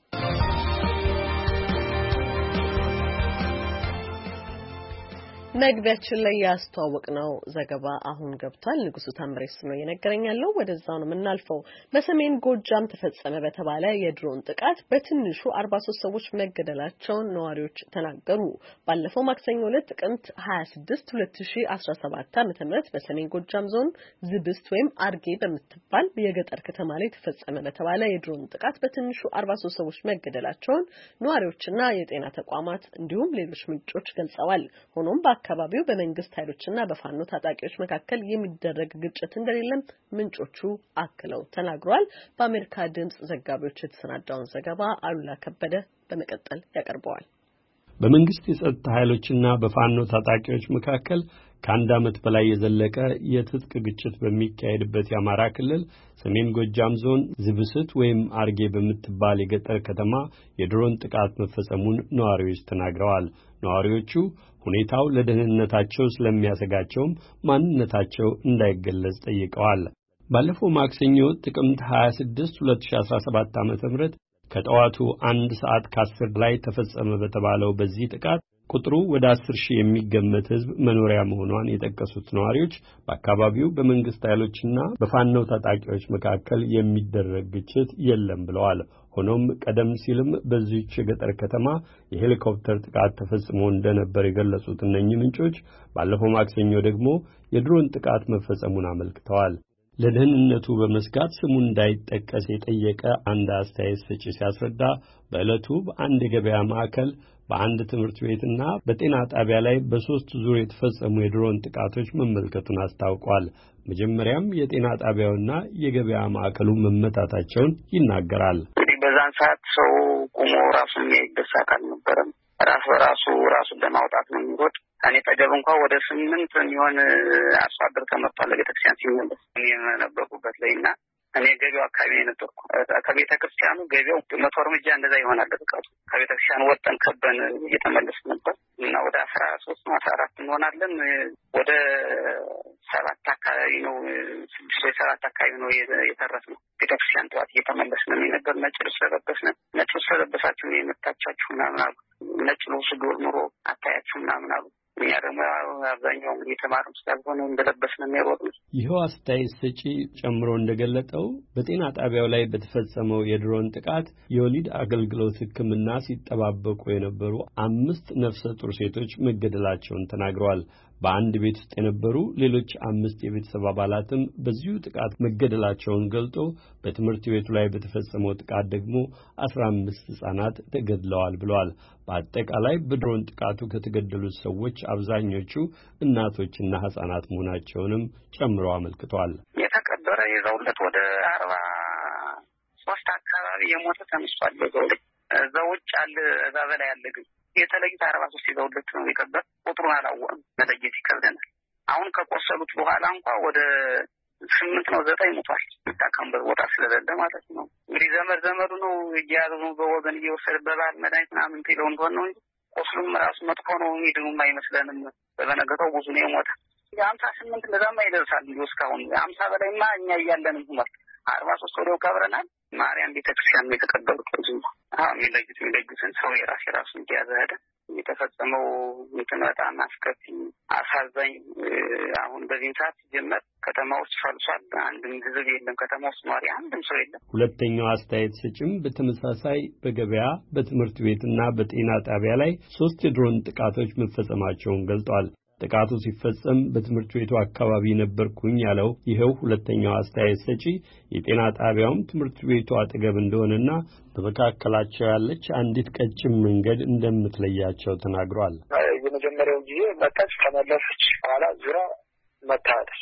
መግቢያችን ላይ ያስተዋወቅነው ዘገባ አሁን ገብቷል። ንጉሱ ታምሬስ ነው የነገረኛለው። ወደዛው ነው የምናልፈው። በሰሜን ጎጃም ተፈጸመ በተባለ የድሮን ጥቃት በትንሹ አርባ ሶስት ሰዎች መገደላቸውን ነዋሪዎች ተናገሩ። ባለፈው ማክሰኞ ዕለት ጥቅምት ሀያ ስድስት ሁለት ሺህ አስራ ሰባት ዓ.ም በሰሜን ጎጃም ዞን ዝብስት ወይም አርጌ በምትባል የገጠር ከተማ ላይ ተፈጸመ በተባለ የድሮን ጥቃት በትንሹ አርባ ሶስት ሰዎች መገደላቸውን ነዋሪዎችና የጤና ተቋማት እንዲሁም ሌሎች ምንጮች ገልጸዋል። ሆኖም አካባቢው በመንግስት ኃይሎችና በፋኖ ታጣቂዎች መካከል የሚደረግ ግጭት እንደሌለም ምንጮቹ አክለው ተናግረዋል። በአሜሪካ ድምጽ ዘጋቢዎች የተሰናዳውን ዘገባ አሉላ ከበደ በመቀጠል ያቀርበዋል። በመንግስት የጸጥታ ኃይሎችና በፋኖ ታጣቂዎች መካከል ከአንድ ዓመት በላይ የዘለቀ የትጥቅ ግጭት በሚካሄድበት የአማራ ክልል ሰሜን ጎጃም ዞን ዝብስት ወይም አርጌ በምትባል የገጠር ከተማ የድሮን ጥቃት መፈጸሙን ነዋሪዎች ተናግረዋል። ነዋሪዎቹ ሁኔታው ለደህንነታቸው ስለሚያሰጋቸውም ማንነታቸው እንዳይገለጽ ጠይቀዋል። ባለፈው ማክሰኞ ጥቅምት ሀያ ስድስት ሁለት ሺህ አስራ ሰባት ዓ.ም ከጠዋቱ አንድ ሰዓት ከአስር ላይ ተፈጸመ በተባለው በዚህ ጥቃት ቁጥሩ ወደ አስር ሺህ የሚገመት ህዝብ መኖሪያ መሆኗን የጠቀሱት ነዋሪዎች በአካባቢው በመንግስት ኃይሎችና በፋኖ ታጣቂዎች መካከል የሚደረግ ግጭት የለም ብለዋል። ሆኖም ቀደም ሲልም በዚህች የገጠር ከተማ የሄሊኮፕተር ጥቃት ተፈጽሞ እንደነበር የገለጹት እነኚህ ምንጮች ባለፈው ማክሰኞ ደግሞ የድሮን ጥቃት መፈጸሙን አመልክተዋል። ለደህንነቱ በመስጋት ስሙ እንዳይጠቀስ የጠየቀ አንድ አስተያየት ሰጪ ሲያስረዳ በዕለቱ በአንድ የገበያ ማዕከል በአንድ ትምህርት ቤትና በጤና ጣቢያ ላይ በሶስት ዙር የተፈጸሙ የድሮን ጥቃቶች መመልከቱን አስታውቋል። መጀመሪያም የጤና ጣቢያውና የገበያ ማዕከሉ መመታታቸውን ይናገራል። እንግዲህ በዛን ሰዓት ሰው ቆሞ ራሱን የሚያይበት ሰዓት አልነበረም። ራስ በራሱ ራሱን ለማውጣት ነው የሚሮጥ። እኔ ጠገብ እንኳን ወደ ስምንት የሚሆን አርሶ አደር ተመቷል። ለቤተክርስቲያን ሲመለስ እኔ የነበርኩበት ላይና እኔ ገቢው አካባቢ ነበርኩ። ከቤተ ክርስቲያኑ ገቢው መቶ እርምጃ እንደዛ ይሆናል። በቃ ከቤተ ክርስቲያኑ ወጣን ከበን እየተመለስን ነበር እና ወደ አስራ ሶስት አስራ አራት እንሆናለን። ወደ ሰባት አካባቢ ነው ስድስት ወይ ሰባት አካባቢ ነው የተረፍነው። ቤተ ክርስቲያን ጠዋት እየተመለስን ነበር። ነጭ ልብስ ለበስን። ነጭ ልብስ ለበሳችሁ የመጣቻችሁ ምናምን አሉ። ነጭ ልብስ ኑሮ አታያችሁ ምናምን አሉ። እኛ ደግሞ አብዛኛው የተማረው ስላልሆነ እንደለበስን ነው የሮጥነው። ይኸው አስተያየት ሰጪ ጨምሮ እንደገለጠው በጤና ጣቢያው ላይ በተፈጸመው የድሮን ጥቃት የወሊድ አገልግሎት ሕክምና ሲጠባበቁ የነበሩ አምስት ነፍሰ ጡር ሴቶች መገደላቸውን ተናግረዋል። በአንድ ቤት ውስጥ የነበሩ ሌሎች አምስት የቤተሰብ አባላትም በዚሁ ጥቃት መገደላቸውን ገልጦ በትምህርት ቤቱ ላይ በተፈጸመው ጥቃት ደግሞ አስራ አምስት ሕፃናት ተገድለዋል ብለዋል። በአጠቃላይ በድሮን ጥቃቱ ከተገደሉት ሰዎች አብዛኞቹ እናቶችና ሕፃናት መሆናቸውንም ጨምሮ አመልክቷል። የተቀበረ የዘውለት ወደ አርባ ሶስት አካባቢ የሞተ ተነስቷል። በዘውለት ዘውጭ አለ እዛ በላይ ያለ ግን የተለዩት አርባ ሶስት የዘውለት ነው የቀበር። ቁጥሩን አላወቅም፣ መለየት ይከብደናል። አሁን ከቆሰሉት በኋላ እንኳን ወደ ስምንት ነው ዘጠኝ ሞቷል። ታካምበር ቦታ ስለሌለ ማለት ነው። እንግዲህ ዘመድ ዘመዱ ነው እያያዙ በወገን እየወሰደ በባል መድኃኒት ምናምን ትለው እንደሆነ ነው እንጂ ቆስሉም ራሱ መጥፎ ነው። የሚድኑም አይመስለንም። በበነገታው ብዙ ነው የሞተ። የሀምሳ ስምንት እንደዛማ ይደርሳል። እንዲሁ እስካሁን የሀምሳ በላይማ እኛ እያለንም ሁመር አርባ ሶስት ወደው ቀብረናል። ማርያም ቤተክርስቲያን የተቀበሩት ብዙ አሁን የሚለዩት የሚለዩትን ሰው የራስ የራሱ እንዲያዘ ሄደ። የተፈጸመው እንትን በጣም አስከፊ አሳዛኝ። አሁን በዚህ ሰዓት ሲጀመር ከተማ ውስጥ ፈልሷል። አንድም ህዝብ የለም። ከተማ ውስጥ ኗሪ አንድም ሰው የለም። ሁለተኛው አስተያየት ሰጭም በተመሳሳይ በገበያ በትምህርት ቤትና በጤና ጣቢያ ላይ ሶስት የድሮን ጥቃቶች መፈጸማቸውን ገልጧል። ጥቃቱ ሲፈጸም በትምህርት ቤቱ አካባቢ ነበርኩኝ ያለው ይሄው ሁለተኛው አስተያየት ሰጪ የጤና ጣቢያውም ትምህርት ቤቱ አጠገብ እንደሆነና በመካከላቸው ያለች አንዲት ቀጭን መንገድ እንደምትለያቸው ተናግሯል። የመጀመሪያው ጊዜ መጣች፣ ተመለሰች፣ በኋላ ዙራ መታለች።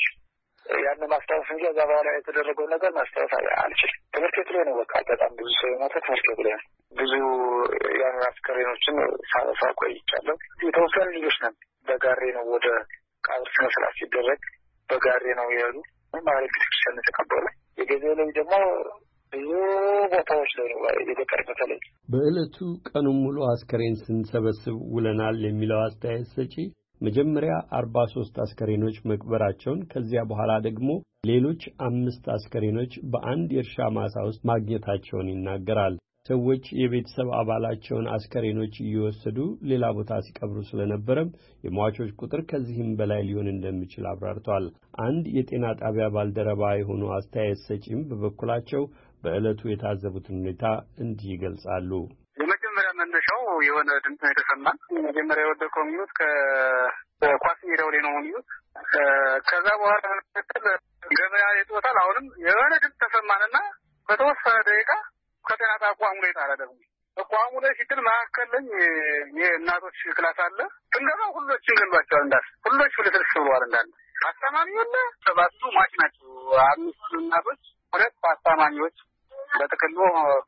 ያን ማስታወስ እንጂ እዛ በኋላ የተደረገው ነገር ማስታወስ አልችልም። ትምህርት ቤት ላይ ነው በቃ በጣም ብዙ ሰው የሞተ ትምህርት ቤት ላይ ብዙ ያን አስከሬኖችን ሳነሳ ቆይቻለሁ። የተወሰኑ ልጆች ነን በጋሬ ነው ወደ ቀብር ስነ ስርዓት ሲደረግ በጋሬ ነው የሄዱ ማለት ክርስቲያን ተቀበሉ። የገበያ ላይ ደግሞ ብዙ ቦታዎች ላይ ነው የገጠር በተለይ በእለቱ ቀኑን ሙሉ አስከሬን ስንሰበስብ ውለናል የሚለው አስተያየት ሰጪ መጀመሪያ አርባ ሶስት አስከሬኖች መቅበራቸውን ከዚያ በኋላ ደግሞ ሌሎች አምስት አስከሬኖች በአንድ የእርሻ ማሳ ውስጥ ማግኘታቸውን ይናገራል። ሰዎች የቤተሰብ አባላቸውን አስከሬኖች እየወሰዱ ሌላ ቦታ ሲቀብሩ ስለነበረም የሟቾች ቁጥር ከዚህም በላይ ሊሆን እንደሚችል አብራርቷል። አንድ የጤና ጣቢያ ባልደረባ የሆኑ አስተያየት ሰጪም በበኩላቸው በእለቱ የታዘቡትን ሁኔታ እንዲህ ይገልጻሉ። የመጀመሪያ መነሻው የሆነ ድምፅ የተሰማን መጀመሪያ የወደቀው ሚዩት ከኳስ ሜዳው ላይ ነው ሚዩት። ከዛ በኋላ ገበያ ይጦታል። አሁንም የሆነ ድምፅ ተሰማንና በተወሰነ ደቂቃ ከተና ታቋሙ ላይ ታረደው ተቋሙ ላይ ሲትል ማከለኝ የእናቶች ክላስ አለ እንደማ ሁሎች ይገባቸው እንዳል ሁሎች ፍልትልስ ብለዋል እንዳል አስተማሚውና ሰባቱ ማች ናቸው። አምስት እናቶች ሁለት አስተማሚዎች በተከሎ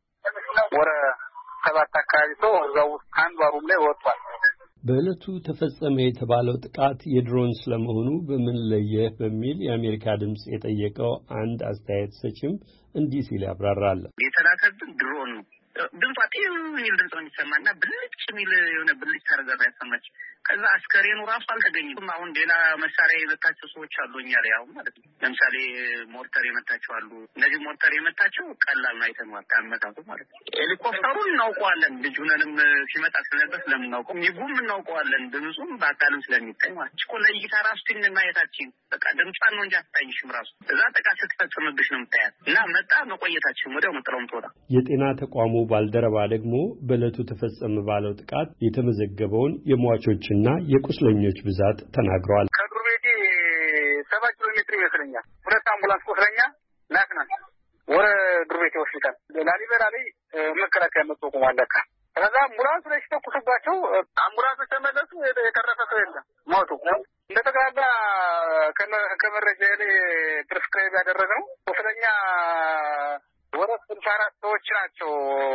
ወረ ሰባት አካባቢ ሰው እዛው አንድ ባሩም ላይ ወጥቷል። በእለቱ ተፈጸመ የተባለው ጥቃት የድሮን ስለመሆኑ በምን ለየህ በሚል የአሜሪካ ድምጽ የጠየቀው አንድ አስተያየት ሰጪም እንዲህ ሲል ያብራራል። የተላከብን ድሮን ነው። ድምጿ ጤም የሚል ድምጽ ነው የሚሰማና ብልጭ የሚል የሆነ ብልጭ ታረጋጋ ያሰማች። ከዛ አስከሬኑ ራሱ አልተገኘም። አሁን ሌላ መሳሪያ የመታቸው ሰዎች አሉ እኛ ላይ አሁን ማለት ነው። ለምሳሌ ሞርተር የመታቸው አሉ። እነዚህ ሞርተር የመታቸው ቀላል ነው አይተነዋል። አመታቱ ማለት ነው። ሄሊኮፕተሩን እናውቀዋለን። ልጁንም ሲመጣ ስለነበር ስለምናውቀው ይጉም እናውቀዋለን። ድምጹም በአካልም ስለሚታይ ማለት እኮ ለይታ ራሱ ትን ማየታችን በቃ ድምጿን ነው እንጂ አታይሽም። ራሱ እዛ ጥቃት ስትፈጽምብሽ ነው የምታያት እና መጣ መቆየታችን ወዲያው መጥራውም ተወራ። የጤና ተቋሙ ባልደረባ ደግሞ በእለቱ ተፈጸመ ባለው ጥቃት የተመዘገበውን የሟቾችና የቁስለኞች ብዛት ተናግረዋል። ከዱር ቤቴ ሰባት ኪሎ ሜትር ይመስለኛል ሁለት አምቡላንስ ቁስለኛ ናክናል ወረ ዱር ቤቴ ሆስፒታል ላሊበላ ላይ መከላከያ መጥቶ ቆማለካ። ከዛ አምቡላንስ ላይ ተኩሱባቸው አምቡላንስ ተመለሱ። የተረፈ ሰው የለም ሞቱ። እንደተጋባ ከመረጃ ላይ ፕሪስክራይብ ያደረገው ቁስለኛ ወረ ስልሳ አራት ሰዎች ናቸው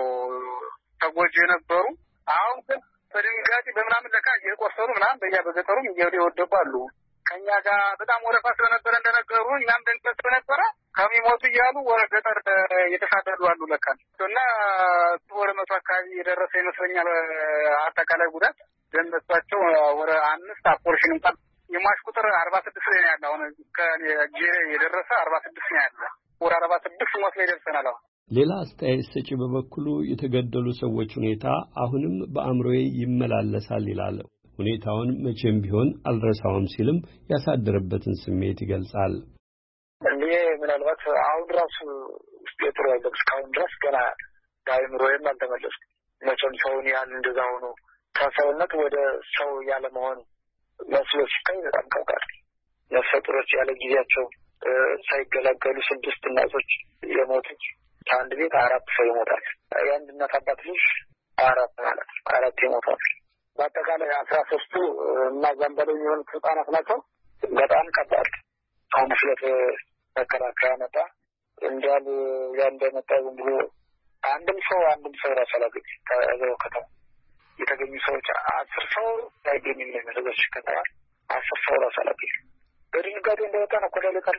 ተጎጂ የነበሩ። አሁን ግን በድንጋጤ በምናምን ለካ እየቆሰሉ ምናምን በየበገጠሩም እየወደቁ አሉ። ከኛ ጋር በጣም ወረፋ ስለነበረ እንደነገሩ እኛም ደንቀት ስለነበረ ከሚሞቱ እያሉ ወደ ገጠር የተሳደዱ አሉ ለካ እና ወደ መቶ አካባቢ የደረሰ ይመስለኛል አጠቃላይ ጉዳት ደንበታቸው ወደ አምስት አፖርሽን እንኳን የሟች ቁጥር አርባ ስድስት ላይ ያለ አሁን ከጄ የደረሰ አርባ ስድስት ነው ያለ ወደ አርባ ስድስት ሞት ላይ ደርሰናል። አሁን ሌላ አስተያየት ሰጪ በበኩሉ የተገደሉ ሰዎች ሁኔታ አሁንም በአእምሮዬ ይመላለሳል ይላል። ሁኔታውን መቼም ቢሆን አልረሳውም ሲልም ያሳደረበትን ስሜት ይገልጻል። እኔ ምናልባት አሁን ራሱ ውስጥ የጥሩ አይደለም እስካሁን ድረስ ገና በአእምሮዬም አልተመለስኩም። መቼም ሰውን ያህል እንደዛ ሆኖ ከሰውነት ወደ ሰው ያለ መሆን መስሎ ሲታይ በጣም ከባድ። ነፍሰ ጡሮች ያለ ጊዜያቸው ሳይገላገሉ ስድስት እናቶች የሞቱት ከአንድ ቤት አራት ሰው ይሞታል። የአንድ እናት አባት ልጅ አራት ማለት አራት ይሞታል። በአጠቃላይ አስራ ሶስቱ እና እዛም በላይ የሚሆኑት ህጻናት ናቸው። በጣም ከባድ አሁን ስለት መከላከያ መጣ እንዲያሉ ያንደመጣ ዝም ብሎ አንድም ሰው አንድም ሰው ራሱ አላገኝ ከዛው ከተማ የተገኙ ሰዎች አስር ሰው አይገኝም ነው መረጃዎች ከተባለ አስር ሰው ራሱ አላገኝ በድንጋጤ እንደወጣ ነው ኮላ ለቀር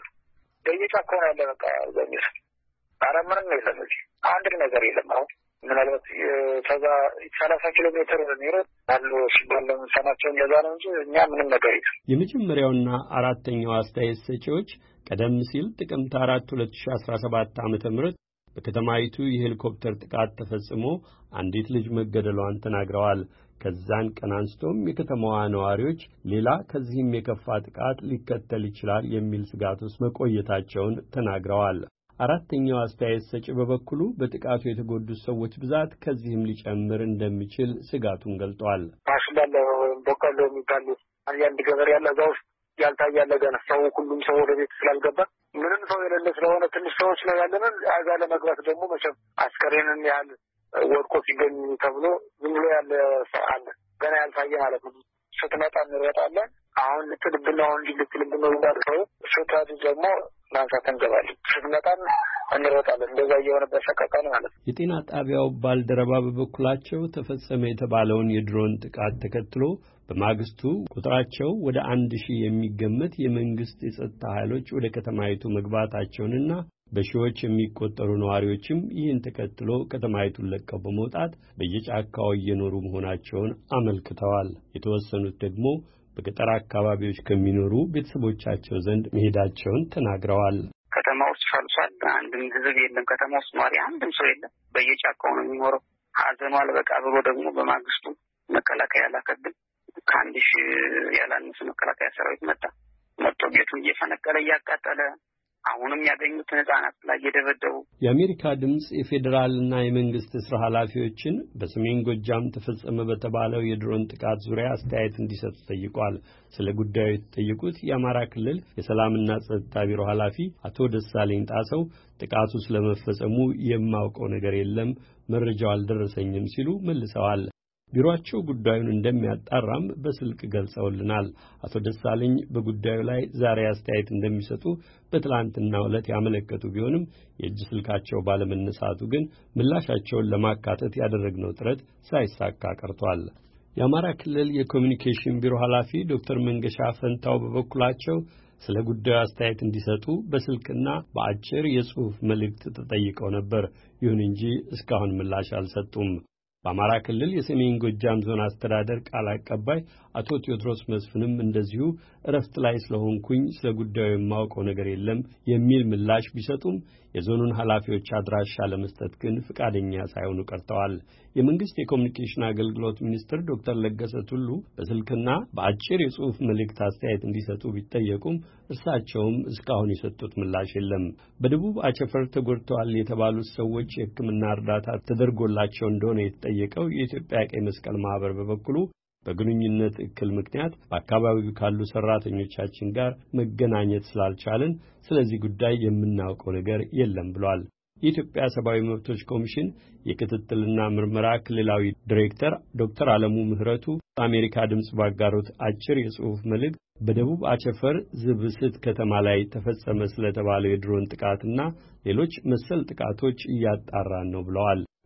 በየጫካው ያለ በቃ ዘሚስ አራምንም ነው የለም አንድ ነገር የለም። አሁን ምናልባት ከዛ ሰላሳ ኪሎ ሜትር ነው አሉ ሲባል ሰማቸው እንደዛ ነው እንጂ እኛ ምንም ነገር የለም። የመጀመሪያውና አራተኛው አስተያየት ሰጪዎች ቀደም ሲል ጥቅምት አራት ሁለት ሺህ አስራ ሰባት ዓመተ ምህረት በከተማይቱ የሄሊኮፕተር ጥቃት ተፈጽሞ አንዲት ልጅ መገደሏን ተናግረዋል። ከዛን ቀን አንስቶም የከተማዋ ነዋሪዎች ሌላ ከዚህም የከፋ ጥቃት ሊከተል ይችላል የሚል ስጋት ውስጥ መቆየታቸውን ተናግረዋል። አራተኛው አስተያየት ሰጪ በበኩሉ በጥቃቱ የተጎዱት ሰዎች ብዛት ከዚህም ሊጨምር እንደሚችል ስጋቱን ገልጧል። አሽላለ በቀሎ የሚባል አንድ ገበሬ ያለ እዛ ውስጥ ያልታየ ያለ ገና ሰው ሁሉም ሰው ወደ ቤት ስላልገባ ምንም ሰው የሌለ ስለሆነ ትንሽ ሰዎች ነው ያለንን አዛ ለመግባት ደግሞ መቼም አስከሬንን ያህል ወድቆ ሲገኝ ተብሎ ዝም ብሎ ያለ ሰው አለ ገና ያልታየ ማለት ነው። ስትመጣ እንረጣለን። አሁን ልትልብናው እንጂ ልትልብናው ይባርሰው ስትራቴ ደግሞ ማንሳት እንገባለን። ስትመጣን እንረጣለን። እንደዛ እየሆነበት ሰቀቀን ማለት ነው። የጤና ጣቢያው ባልደረባ በበኩላቸው ተፈጸመ የተባለውን የድሮን ጥቃት ተከትሎ በማግስቱ ቁጥራቸው ወደ አንድ ሺህ የሚገመት የመንግስት የጸጥታ ኃይሎች ወደ ከተማይቱ መግባታቸውንና በሺዎች የሚቆጠሩ ነዋሪዎችም ይህን ተከትሎ ከተማይቱን ለቀው በመውጣት በየጫካው እየኖሩ መሆናቸውን አመልክተዋል። የተወሰኑት ደግሞ በገጠር አካባቢዎች ከሚኖሩ ቤተሰቦቻቸው ዘንድ መሄዳቸውን ተናግረዋል። ከተማ ውስጥ ፈልሷል። አንድም ህዝብ የለም። ከተማ ውስጥ ነዋሪ አንድም ሰው የለም። በየጫካው ነው የሚኖረው። ሀዘኑ አልበቃ ብሎ ደግሞ በማግስቱ መከላከያ ላከብን። ከአንድ ሺህ ያላነሰ መከላከያ ሰራዊት መጣ። መጥቶ ቤቱን እየፈነቀለ እያቃጠለ አሁንም ያገኙትን ህጻናት ላይ እየደበደቡ። የአሜሪካ ድምጽ የፌዴራልና የመንግስት ስራ ኃላፊዎችን በሰሜን ጎጃም ተፈጸመ በተባለው የድሮን ጥቃት ዙሪያ አስተያየት እንዲሰጡ ጠይቋል። ስለ ጉዳዩ የተጠየቁት የአማራ ክልል የሰላምና ጸጥታ ቢሮ ኃላፊ አቶ ደሳለኝ ጣሰው ጥቃቱ ስለመፈጸሙ የማውቀው ነገር የለም፣ መረጃው አልደረሰኝም ሲሉ መልሰዋል። ቢሮአቸው ጉዳዩን እንደሚያጣራም በስልክ ገልጸውልናል። አቶ ደሳለኝ በጉዳዩ ላይ ዛሬ አስተያየት እንደሚሰጡ በትላንትናው ዕለት ያመለከቱ ቢሆንም የእጅ ስልካቸው ባለመነሳቱ ግን ምላሻቸውን ለማካተት ያደረግነው ጥረት ሳይሳካ ቀርቷል። የአማራ ክልል የኮሚኒኬሽን ቢሮ ኃላፊ ዶክተር መንገሻ ፈንታው በበኩላቸው ስለ ጉዳዩ አስተያየት እንዲሰጡ በስልክና በአጭር የጽሑፍ መልእክት ተጠይቀው ነበር። ይሁን እንጂ እስካሁን ምላሽ አልሰጡም። በአማራ ክልል የሰሜን ጎጃም ዞን አስተዳደር ቃል አቀባይ አቶ ቴዎድሮስ መስፍንም እንደዚሁ እረፍት ላይ ስለሆንኩኝ ስለ ጉዳዩ የማውቀው ነገር የለም የሚል ምላሽ ቢሰጡም የዞኑን ኃላፊዎች አድራሻ ለመስጠት ግን ፍቃደኛ ሳይሆኑ ቀርተዋል። የመንግስት የኮሚኒኬሽን አገልግሎት ሚኒስትር ዶክተር ለገሰ ቱሉ በስልክና በአጭር የጽሑፍ መልእክት አስተያየት እንዲሰጡ ቢጠየቁም እርሳቸውም እስካሁን የሰጡት ምላሽ የለም። በደቡብ አቸፈር ተጎድተዋል የተባሉት ሰዎች የሕክምና እርዳታ ተደርጎላቸው እንደሆነ የተጠየቀው የኢትዮጵያ ቀይ መስቀል ማህበር በበኩሉ በግንኙነት እክል ምክንያት በአካባቢው ካሉ ሰራተኞቻችን ጋር መገናኘት ስላልቻልን ስለዚህ ጉዳይ የምናውቀው ነገር የለም ብሏል። የኢትዮጵያ ሰብአዊ መብቶች ኮሚሽን የክትትልና ምርመራ ክልላዊ ዳይሬክተር ዶክተር አለሙ ምህረቱ አሜሪካ ድምጽ ባጋሩት አጭር የጽሑፍ መልእክት በደቡብ አቸፈር ዝብስት ከተማ ላይ ተፈጸመ ስለተባለው የድሮን ጥቃትና ሌሎች መሰል ጥቃቶች እያጣራን ነው ብለዋል።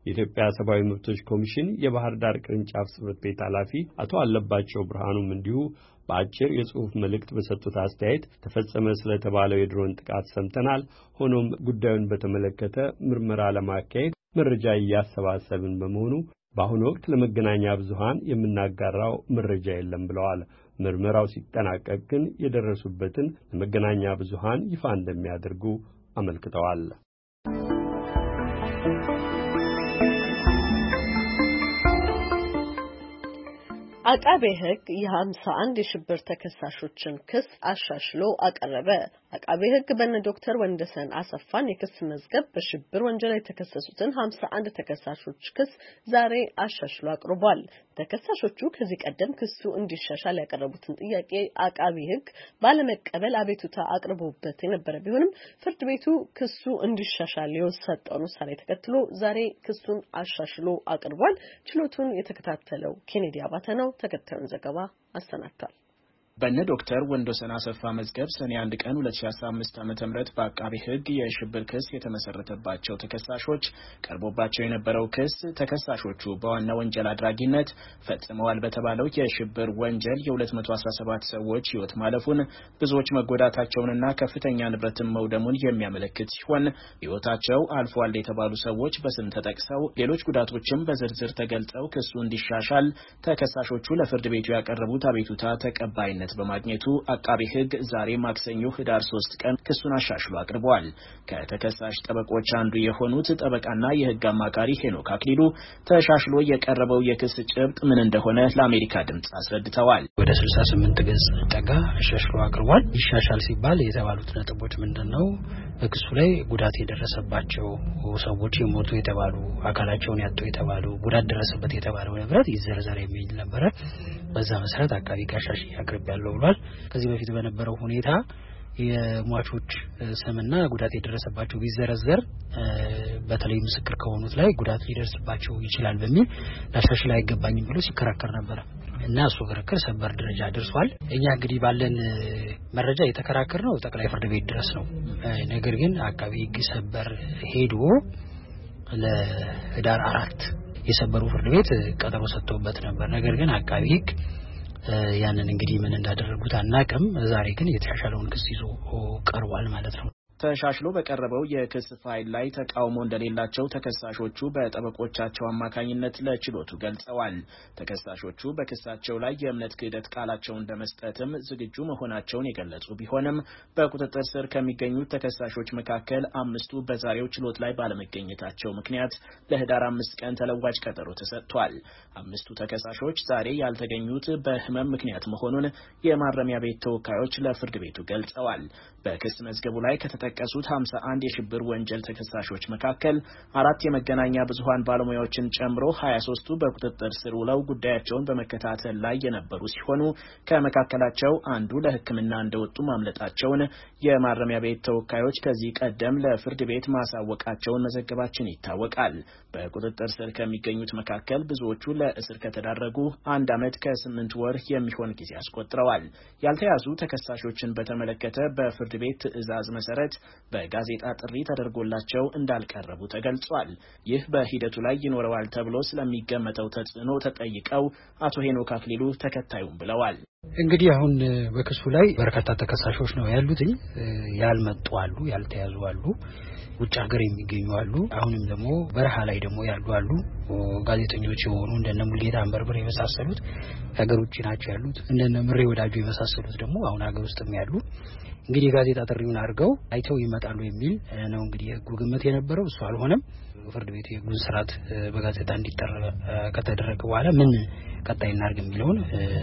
የኢትዮጵያ ሰብአዊ መብቶች ኮሚሽን የባህር ዳር ቅርንጫፍ ጽሕፈት ቤት ኃላፊ አቶ አለባቸው ብርሃኑም እንዲሁ በአጭር የጽሑፍ መልእክት በሰጡት አስተያየት ተፈጸመ ስለተባለው የድሮን ጥቃት ሰምተናል። ሆኖም ጉዳዩን በተመለከተ ምርመራ ለማካሄድ መረጃ እያሰባሰብን በመሆኑ በአሁኑ ወቅት ለመገናኛ ብዙሃን የምናጋራው መረጃ የለም ብለዋል። ምርመራው ሲጠናቀቅ ግን የደረሱበትን ለመገናኛ ብዙሃን ይፋ እንደሚያደርጉ አመልክተዋል። አቃቤ ሕግ የሀምሳ አንድ የሽብር ተከሳሾችን ክስ አሻሽሎ አቀረበ። አቃቤ ሕግ በነ ዶክተር ወንደሰን አሰፋን የክስ መዝገብ በሽብር ወንጀል የተከሰሱትን ሀምሳ አንድ ተከሳሾች ክስ ዛሬ አሻሽሎ አቅርቧል። ተከሳሾቹ ከዚህ ቀደም ክሱ እንዲሻሻል ያቀረቡትን ጥያቄ አቃቤ ሕግ ባለመቀበል አቤቱታ አቅርቦበት የነበረ ቢሆንም ፍርድ ቤቱ ክሱ እንዲሻሻል የወሰነውን ውሳኔ ተከትሎ ዛሬ ክሱን አሻሽሎ አቅርቧል። ችሎቱን የተከታተለው ኬኔዲ አባተ ነው። ተከታዩን ዘገባ አሰናድቷል። በእነ ዶክተር ወንደሰን አሰፋ መዝገብ ሰኔ አንድ ቀን ሁለት ሺህ አስራ አምስት ዓመተ ምህረት በአቃቤ ሕግ የሽብር ክስ የተመሰረተባቸው ተከሳሾች ቀርቦባቸው የነበረው ክስ ተከሳሾቹ በዋና ወንጀል አድራጊነት ፈጽመዋል በተባለው የሽብር ወንጀል የሁለት መቶ አስራ ሰባት ሰዎች ሕይወት ማለፉን ብዙዎች መጎዳታቸውንና ከፍተኛ ንብረትን መውደሙን የሚያመለክት ሲሆን ሕይወታቸው አልፏል የተባሉ ሰዎች በስም ተጠቅሰው ሌሎች ጉዳቶችም በዝርዝር ተገልጸው ክሱ እንዲሻሻል ተከሳሾቹ ለፍርድ ቤቱ ያቀረቡት አቤቱታ ተቀባይነት በማግኘቱ አቃቤ ሕግ ዛሬ ማክሰኞ ህዳር ሶስት ቀን ክሱን አሻሽሎ አቅርቧል። ከተከሳሽ ጠበቆች አንዱ የሆኑት ጠበቃና የህግ አማካሪ ሄኖክ አክሊሉ ተሻሽሎ የቀረበው የክስ ጭብጥ ምን እንደሆነ ለአሜሪካ ድምጽ አስረድተዋል። ወደ ስልሳ ስምንት ገጽ ጠጋ አሻሽሎ አቅርቧል። ይሻሻል ሲባል የተባሉት ነጥቦች ምንድነው? በክሱ ላይ ጉዳት የደረሰባቸው ሰዎች የሞቱ የተባሉ አካላቸውን ያጡ የተባሉ ጉዳት ደረሰበት የተባለው ንብረት ይዘረዘር የሚል ነበር። በዛ መሰረት አቃቤ ጋሻሽ ያቀርባለው ብሏል። ከዚህ በፊት በነበረው ሁኔታ የሟቾች ስምና ጉዳት የደረሰባቸው ቢዘረዘር በተለይ ምስክር ከሆኑት ላይ ጉዳት ሊደርስባቸው ይችላል በሚል ላሻሽል አይገባኝም ብሎ ሲከራከር ነበር እና እሱ ክርክር ሰበር ደረጃ ደርሷል። እኛ እንግዲህ ባለን መረጃ የተከራከር ነው ጠቅላይ ፍርድ ቤት ድረስ ነው። ነገር ግን አቃቤ ሕግ ሰበር ሄዶ ለህዳር አራት የሰበሩ ፍርድ ቤት ቀጠሮ ሰጥቶበት ነበር። ነገር ግን አቃቤ ሕግ ያንን እንግዲህ ምን እንዳደረጉት አናውቅም። ዛሬ ግን የተሻሻለውን ክስ ይዞ ቀርቧል ማለት ነው። ተሻሽሎ በቀረበው የክስ ፋይል ላይ ተቃውሞ እንደሌላቸው ተከሳሾቹ በጠበቆቻቸው አማካኝነት ለችሎቱ ገልጸዋል። ተከሳሾቹ በክሳቸው ላይ የእምነት ክህደት ቃላቸውን ለመስጠትም ዝግጁ መሆናቸውን የገለጹ ቢሆንም በቁጥጥር ስር ከሚገኙት ተከሳሾች መካከል አምስቱ በዛሬው ችሎት ላይ ባለመገኘታቸው ምክንያት ለህዳር አምስት ቀን ተለዋጭ ቀጠሮ ተሰጥቷል። አምስቱ ተከሳሾች ዛሬ ያልተገኙት በህመም ምክንያት መሆኑን የማረሚያ ቤት ተወካዮች ለፍርድ ቤቱ ገልጸዋል። በክስ መዝገቡ ላይ ከተጠቀሱት ሀምሳ አንድ የሽብር ወንጀል ተከሳሾች መካከል አራት የመገናኛ ብዙሃን ባለሙያዎችን ጨምሮ ሀያ ሶስቱ በቁጥጥር ስር ውለው ጉዳያቸውን በመከታተል ላይ የነበሩ ሲሆኑ ከመካከላቸው አንዱ ለሕክምና እንደወጡ ማምለጣቸውን የማረሚያ ቤት ተወካዮች ከዚህ ቀደም ለፍርድ ቤት ማሳወቃቸውን መዘገባችን ይታወቃል። በቁጥጥር ስር ከሚገኙት መካከል ብዙዎቹ ለእስር ከተዳረጉ አንድ ዓመት ከስምንት ወር የሚሆን ጊዜ አስቆጥረዋል። ያልተያዙ ተከሳሾችን በተመለከተ በፍርድ ቤት ትዕዛዝ መሰረት በጋዜጣ ጥሪ ተደርጎላቸው እንዳልቀረቡ ተገልጿል። ይህ በሂደቱ ላይ ይኖረዋል ተብሎ ስለሚገመተው ተጽዕኖ ተጠይቀው አቶ ሄኖክ አክሊሉ ተከታዩም ብለዋል። እንግዲህ አሁን በክሱ ላይ በርካታ ተከሳሾች ነው ያሉት። ያልመጡ አሉ፣ ያልተያዙ አሉ፣ ውጭ ሀገር የሚገኙ አሉ፣ አሁንም ደግሞ በረሃ ላይ ደግሞ ያሉ አሉ። ጋዜጠኞች የሆኑ እንደነ ሙልጌታ አንበርብር የመሳሰሉት ሀገር ውጭ ናቸው ያሉት። እንደነ ምሬ ወዳጁ የመሳሰሉት ደግሞ አሁን ሀገር ውስጥም ያሉ እንግዲህ ጋዜጣ ጥሪውን አድርገው አይተው ይመጣሉ የሚል ነው እንግዲህ ህጉ ግምት የነበረው። እሱ አልሆነም። ፍርድ ቤቱ የህጉን ስርዓት በጋዜጣ እንዲጠራ ከተደረገ በኋላ ምን ቀጣይ እናርግ የሚለውን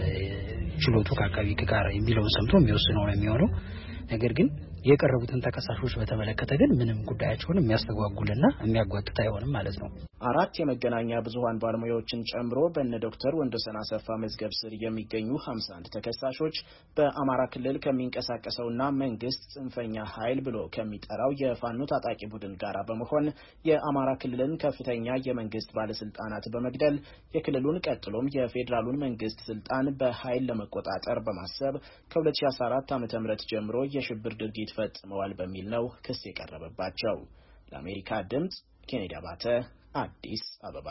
ችሎቱ ከአቃቤ ሕግ ጋር የሚለውን ሰምቶ የሚወስነው ነው የሚሆነው። ነገር ግን የቀረቡትን ተከሳሾች በተመለከተ ግን ምንም ጉዳያቸውን የሚያስተጓጉልና የሚያጓትት አይሆንም ማለት ነው። አራት የመገናኛ ብዙሃን ባለሙያዎችን ጨምሮ በእነ ዶክተር ወንደሰን አሰፋ መዝገብ ስር የሚገኙ ሀምሳ አንድ ተከሳሾች በአማራ ክልል ከሚንቀሳቀሰውና መንግስት ጽንፈኛ ኃይል ብሎ ከሚጠራው የፋኖ ታጣቂ ቡድን ጋር በመሆን የአማራ ክልልን ከፍተኛ የመንግስት ባለስልጣናት በመግደል የክልሉን ቀጥሎም የፌዴራሉን መንግስት ስልጣን በኃይል ለመቆጣጠር በማሰብ ከሁለት ሺህ አስራ አራት ዓ.ም ጀምሮ የሽብር ድርጊት ፈጽመዋል በሚል ነው ክስ የቀረበባቸው። ለአሜሪካ ድምጽ ኬኔዲ አባተ አዲስ አበባ።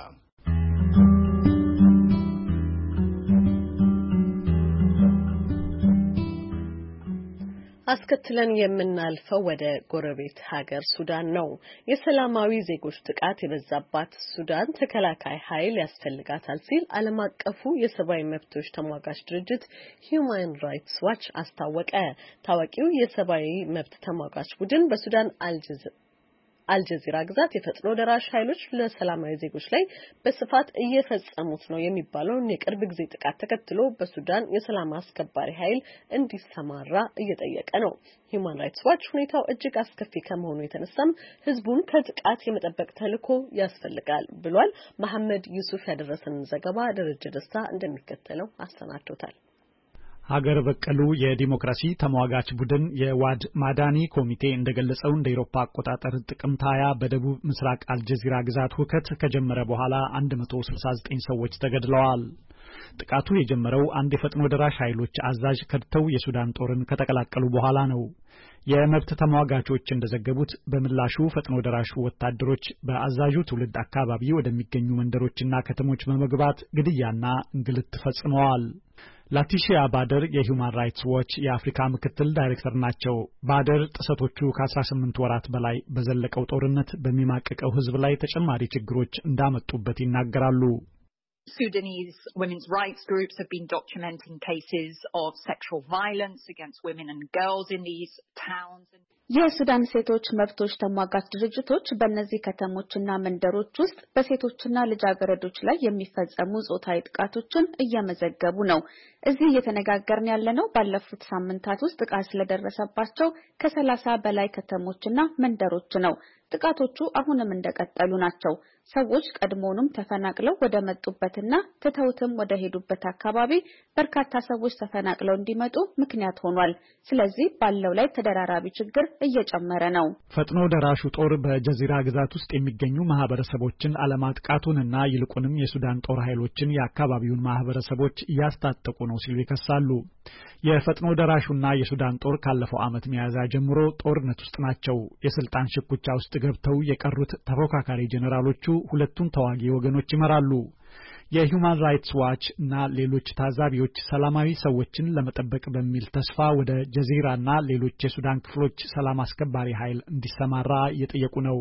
አስከትለን የምናልፈው ወደ ጎረቤት ሀገር ሱዳን ነው። የሰላማዊ ዜጎች ጥቃት የበዛባት ሱዳን ተከላካይ ኃይል ያስፈልጋታል ሲል ዓለም አቀፉ የሰብአዊ መብቶች ተሟጋች ድርጅት ሂዩማን ራይትስ ዋች አስታወቀ። ታዋቂው የሰብአዊ መብት ተሟጋች ቡድን በሱዳን አልጀዚራ አልጀዚራ ግዛት የፈጥኖ ደራሽ ኃይሎች ለሰላማዊ ዜጎች ላይ በስፋት እየፈጸሙት ነው የሚባለውን የቅርብ ጊዜ ጥቃት ተከትሎ በሱዳን የሰላም አስከባሪ ኃይል እንዲሰማራ እየጠየቀ ነው። ሂዩማን ራይትስ ዋች ሁኔታው እጅግ አስከፊ ከመሆኑ የተነሳም ህዝቡን ከጥቃት የመጠበቅ ተልዕኮ ያስፈልጋል ብሏል። መሐመድ ዩሱፍ ያደረሰንን ዘገባ ደረጀ ደስታ እንደሚከተለው አሰናድቶታል። ሀገር በቀሉ የዲሞክራሲ ተሟጋች ቡድን የዋድ ማዳኒ ኮሚቴ እንደገለጸው እንደ አውሮፓ አቆጣጠር ጥቅምት ሃያ በደቡብ ምስራቅ አልጀዚራ ግዛት ሁከት ከጀመረ በኋላ አንድ መቶ ስልሳ ዘጠኝ ሰዎች ተገድለዋል። ጥቃቱ የጀመረው አንድ የፈጥኖ ደራሽ ኃይሎች አዛዥ ከድተው የሱዳን ጦርን ከተቀላቀሉ በኋላ ነው። የመብት ተሟጋቾች እንደዘገቡት በምላሹ ፈጥኖ ደራሹ ወታደሮች በአዛዡ ትውልድ አካባቢ ወደሚገኙ መንደሮችና ከተሞች በመግባት ግድያና እንግልት ፈጽመዋል። ላቲሺያ ባደር የሂዩማን ራይትስ ዎች የአፍሪካ ምክትል ዳይሬክተር ናቸው። ባደር ጥሰቶቹ ከ18 ወራት በላይ በዘለቀው ጦርነት በሚማቀቀው ህዝብ ላይ ተጨማሪ ችግሮች እንዳመጡበት ይናገራሉ። Sudanese women's rights groups have been documenting cases of sexual violence against women and girls in these towns. የሱዳን ሴቶች መብቶች ተሟጋች ድርጅቶች በእነዚህ ከተሞችና መንደሮች ውስጥ በሴቶችና ልጃገረዶች ላይ የሚፈጸሙ ጾታዊ ጥቃቶችን እየመዘገቡ ነው። እዚህ እየተነጋገርን ያለነው ባለፉት ሳምንታት ውስጥ ጥቃት ስለደረሰባቸው ከሰላሳ በላይ ከተሞችና መንደሮች ነው። ጥቃቶቹ አሁንም እንደቀጠሉ ናቸው። ሰዎች ቀድሞውንም ተፈናቅለው ወደ መጡበትና ተተውትም ወደ ሄዱበት አካባቢ በርካታ ሰዎች ተፈናቅለው እንዲመጡ ምክንያት ሆኗል። ስለዚህ ባለው ላይ ተደራራቢ ችግር እየጨመረ ነው። ፈጥኖ ደራሹ ጦር በጀዚራ ግዛት ውስጥ የሚገኙ ማህበረሰቦችን አለማጥቃቱንና ይልቁንም የሱዳን ጦር ኃይሎችን የአካባቢውን ማህበረሰቦች እያስታጠቁ ነው ሲሉ ይከሳሉ። የፈጥኖ ደራሹና የሱዳን ጦር ካለፈው ዓመት ሚያዝያ ጀምሮ ጦርነት ውስጥ ናቸው። የስልጣን ሽኩቻ ውስጥ ገብተው የቀሩት ተፎካካሪ ጄኔራሎቹ ሁለቱን ተዋጊ ወገኖች ይመራሉ። የሂዩማን ራይትስ ዋች እና ሌሎች ታዛቢዎች ሰላማዊ ሰዎችን ለመጠበቅ በሚል ተስፋ ወደ ጀዚራና ሌሎች የሱዳን ክፍሎች ሰላም አስከባሪ ኃይል እንዲሰማራ እየጠየቁ ነው።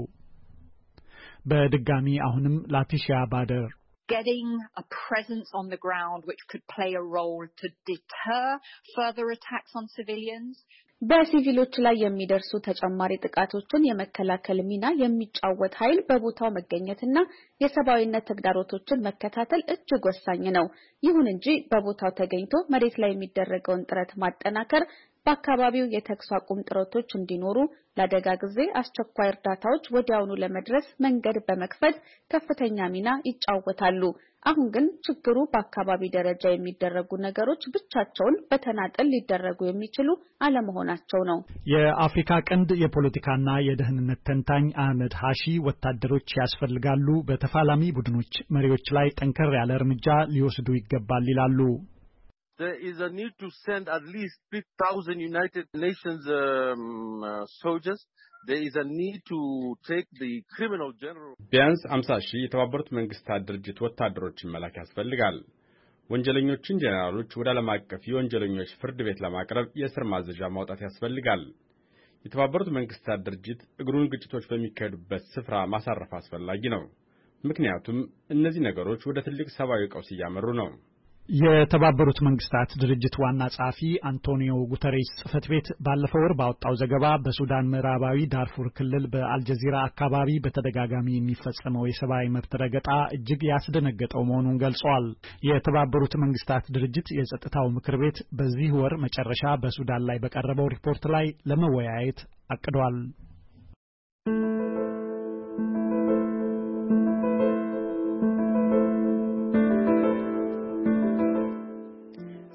በድጋሚ አሁንም ላቲሺያ ባደር getting a presence on the ground which could play a role to deter further attacks on civilians. በሲቪሎች ላይ የሚደርሱ ተጨማሪ ጥቃቶችን የመከላከል ሚና የሚጫወት ኃይል በቦታው መገኘትና የሰብአዊነት ተግዳሮቶችን መከታተል እጅግ ወሳኝ ነው። ይሁን እንጂ በቦታው ተገኝቶ መሬት ላይ የሚደረገውን ጥረት ማጠናከር በአካባቢው የተኩስ አቁም ጥረቶች እንዲኖሩ ለአደጋ ጊዜ አስቸኳይ እርዳታዎች ወዲያውኑ ለመድረስ መንገድ በመክፈት ከፍተኛ ሚና ይጫወታሉ። አሁን ግን ችግሩ በአካባቢ ደረጃ የሚደረጉ ነገሮች ብቻቸውን በተናጠል ሊደረጉ የሚችሉ አለመሆናቸው ነው። የአፍሪካ ቀንድ የፖለቲካና የደህንነት ተንታኝ አህመድ ሃሺ ወታደሮች ያስፈልጋሉ፣ በተፋላሚ ቡድኖች መሪዎች ላይ ጠንከር ያለ እርምጃ ሊወስዱ ይገባል ይላሉ። There is a need to send at least three thousand United Nations um, uh, soldiers. There is a need to take the criminal general. ቢያንስ አምሳ ሺህ የተባበሩት መንግስታት ድርጅት ወታደሮችን መላክ ያስፈልጋል። ወንጀለኞችን ጄኔራሎች ወደ ዓለም አቀፍ የወንጀለኞች ፍርድ ቤት ለማቅረብ የእስር ማዘዣ ማውጣት ያስፈልጋል። የተባበሩት መንግስታት ድርጅት እግሩን ግጭቶች በሚካሄዱበት ስፍራ ማሳረፍ አስፈላጊ ነው። ምክንያቱም እነዚህ ነገሮች ወደ ትልቅ ሰብአዊ ቀውስ እያመሩ ነው። የተባበሩት መንግስታት ድርጅት ዋና ጸሐፊ አንቶኒዮ ጉተሬስ ጽፈት ቤት ባለፈው ወር ባወጣው ዘገባ በሱዳን ምዕራባዊ ዳርፉር ክልል በአልጀዚራ አካባቢ በተደጋጋሚ የሚፈጸመው የሰብአዊ መብት ረገጣ እጅግ ያስደነገጠው መሆኑን ገልጿል። የተባበሩት መንግስታት ድርጅት የጸጥታው ምክር ቤት በዚህ ወር መጨረሻ በሱዳን ላይ በቀረበው ሪፖርት ላይ ለመወያየት አቅዷል።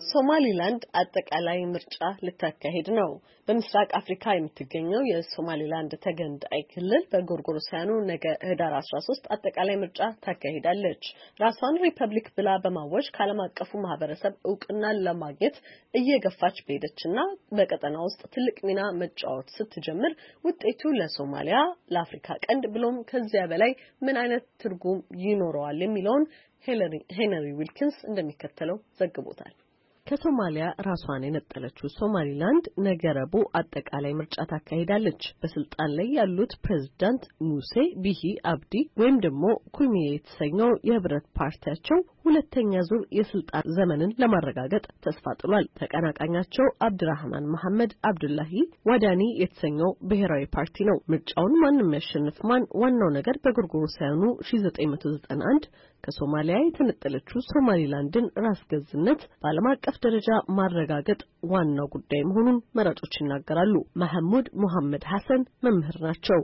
ሶማሊላንድ አጠቃላይ ምርጫ ልታካሄድ ነው። በምስራቅ አፍሪካ የምትገኘው የሶማሊላንድ ተገንጣይ ክልል በጎርጎሮሳውያኑ ነገ ህዳር አስራ ሶስት አጠቃላይ ምርጫ ታካሂዳለች። ራሷን ሪፐብሊክ ብላ በማወጅ ከዓለም አቀፉ ማህበረሰብ እውቅና ለማግኘት እየገፋች በሄደችና በቀጠና ውስጥ ትልቅ ሚና መጫወት ስትጀምር ውጤቱ ለሶማሊያ፣ ለአፍሪካ ቀንድ ብሎም ከዚያ በላይ ምን አይነት ትርጉም ይኖረዋል የሚለውን ሄነሪ ዊልኪንስ እንደሚከተለው ዘግቦታል። ከሶማሊያ ራሷን የነጠለችው ሶማሊላንድ ነገ ረቡዕ አጠቃላይ ምርጫ ታካሂዳለች። በስልጣን ላይ ያሉት ፕሬዝዳንት ሙሴ ቢሂ አብዲ ወይም ደግሞ ኩልሚዬ የተሰኘው የህብረት ፓርቲያቸው ሁለተኛ ዙር የስልጣን ዘመንን ለማረጋገጥ ተስፋ ጥሏል። ተቀናቃኛቸው አብድራህማን መሐመድ አብዱላሂ ዋዳኒ የተሰኘው ብሔራዊ ፓርቲ ነው። ምርጫውን ማንም ያሸንፍ ማን ዋናው ነገር በጎርጎሮሳውያኑ ሺህ ዘጠኝ መቶ ዘጠና አንድ ከሶማሊያ የተነጠለችው ሶማሊላንድን ራስ ገዝነት በዓለም አቀፍ ደረጃ ማረጋገጥ ዋናው ጉዳይ መሆኑን መራጮች ይናገራሉ። መሐሙድ ሙሐመድ ሐሰን መምህር ናቸው።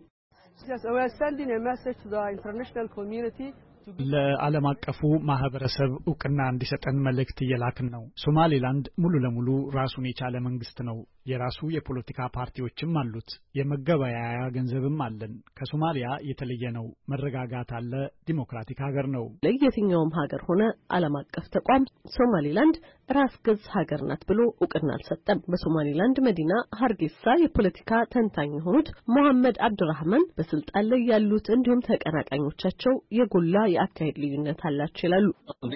ለዓለም አቀፉ ማህበረሰብ እውቅና እንዲሰጠን መልእክት እየላክን ነው። ሶማሊላንድ ሙሉ ለሙሉ ራሱን የቻለ መንግስት ነው። የራሱ የፖለቲካ ፓርቲዎችም አሉት። የመገበያያ ገንዘብም አለን። ከሶማሊያ የተለየ ነው። መረጋጋት አለ። ዲሞክራቲክ ሀገር ነው። ለየትኛውም ሀገር ሆነ ዓለም አቀፍ ተቋም ሶማሊላንድ ራስ ገዝ ሀገር ናት ብሎ እውቅና አልሰጠም። በሶማሊላንድ መዲና ሀርጌሳ የፖለቲካ ተንታኝ የሆኑት መሐመድ አብዱራህማን በስልጣን ላይ ያሉት እንዲሁም ተቀናቃኞቻቸው የጎላ የአካሄድ ልዩነት አላቸው ይላሉ።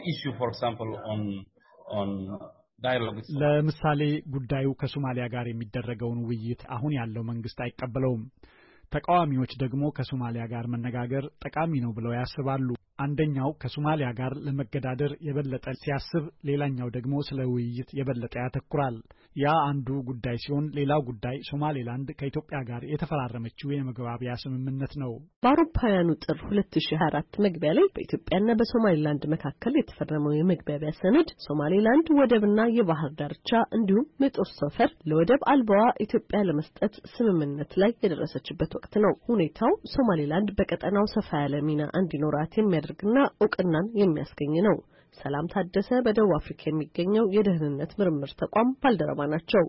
ለምሳሌ ጉዳዩ ከሶማሊያ ጋር የሚደረገውን ውይይት አሁን ያለው መንግስት አይቀበለውም። ተቃዋሚዎች ደግሞ ከሶማሊያ ጋር መነጋገር ጠቃሚ ነው ብለው ያስባሉ። አንደኛው ከሶማሊያ ጋር ለመገዳደር የበለጠ ሲያስብ፣ ሌላኛው ደግሞ ስለ ውይይት የበለጠ ያተኩራል። ያ አንዱ ጉዳይ ሲሆን፣ ሌላው ጉዳይ ሶማሊላንድ ከኢትዮጵያ ጋር የተፈራረመችው የመግባቢያ ስምምነት ነው። በአውሮፓውያኑ ጥር ሁለት ሺህ አራት መግቢያ ላይ በኢትዮጵያና በሶማሊላንድ መካከል የተፈረመው የመግባቢያ ሰነድ ሶማሊላንድ ወደብና የባህር ዳርቻ እንዲሁም የጦር ሰፈር ለወደብ አልባዋ ኢትዮጵያ ለመስጠት ስምምነት ላይ የደረሰችበት ወቅት ነው። ሁኔታው ሶማሊላንድ በቀጠናው ሰፋ ያለ ሚና እንዲኖራት የሚያደርግና እውቅናን የሚያስገኝ ነው። ሰላም ታደሰ በደቡብ አፍሪካ የሚገኘው የደህንነት ምርምር ተቋም ባልደረባ ናቸው።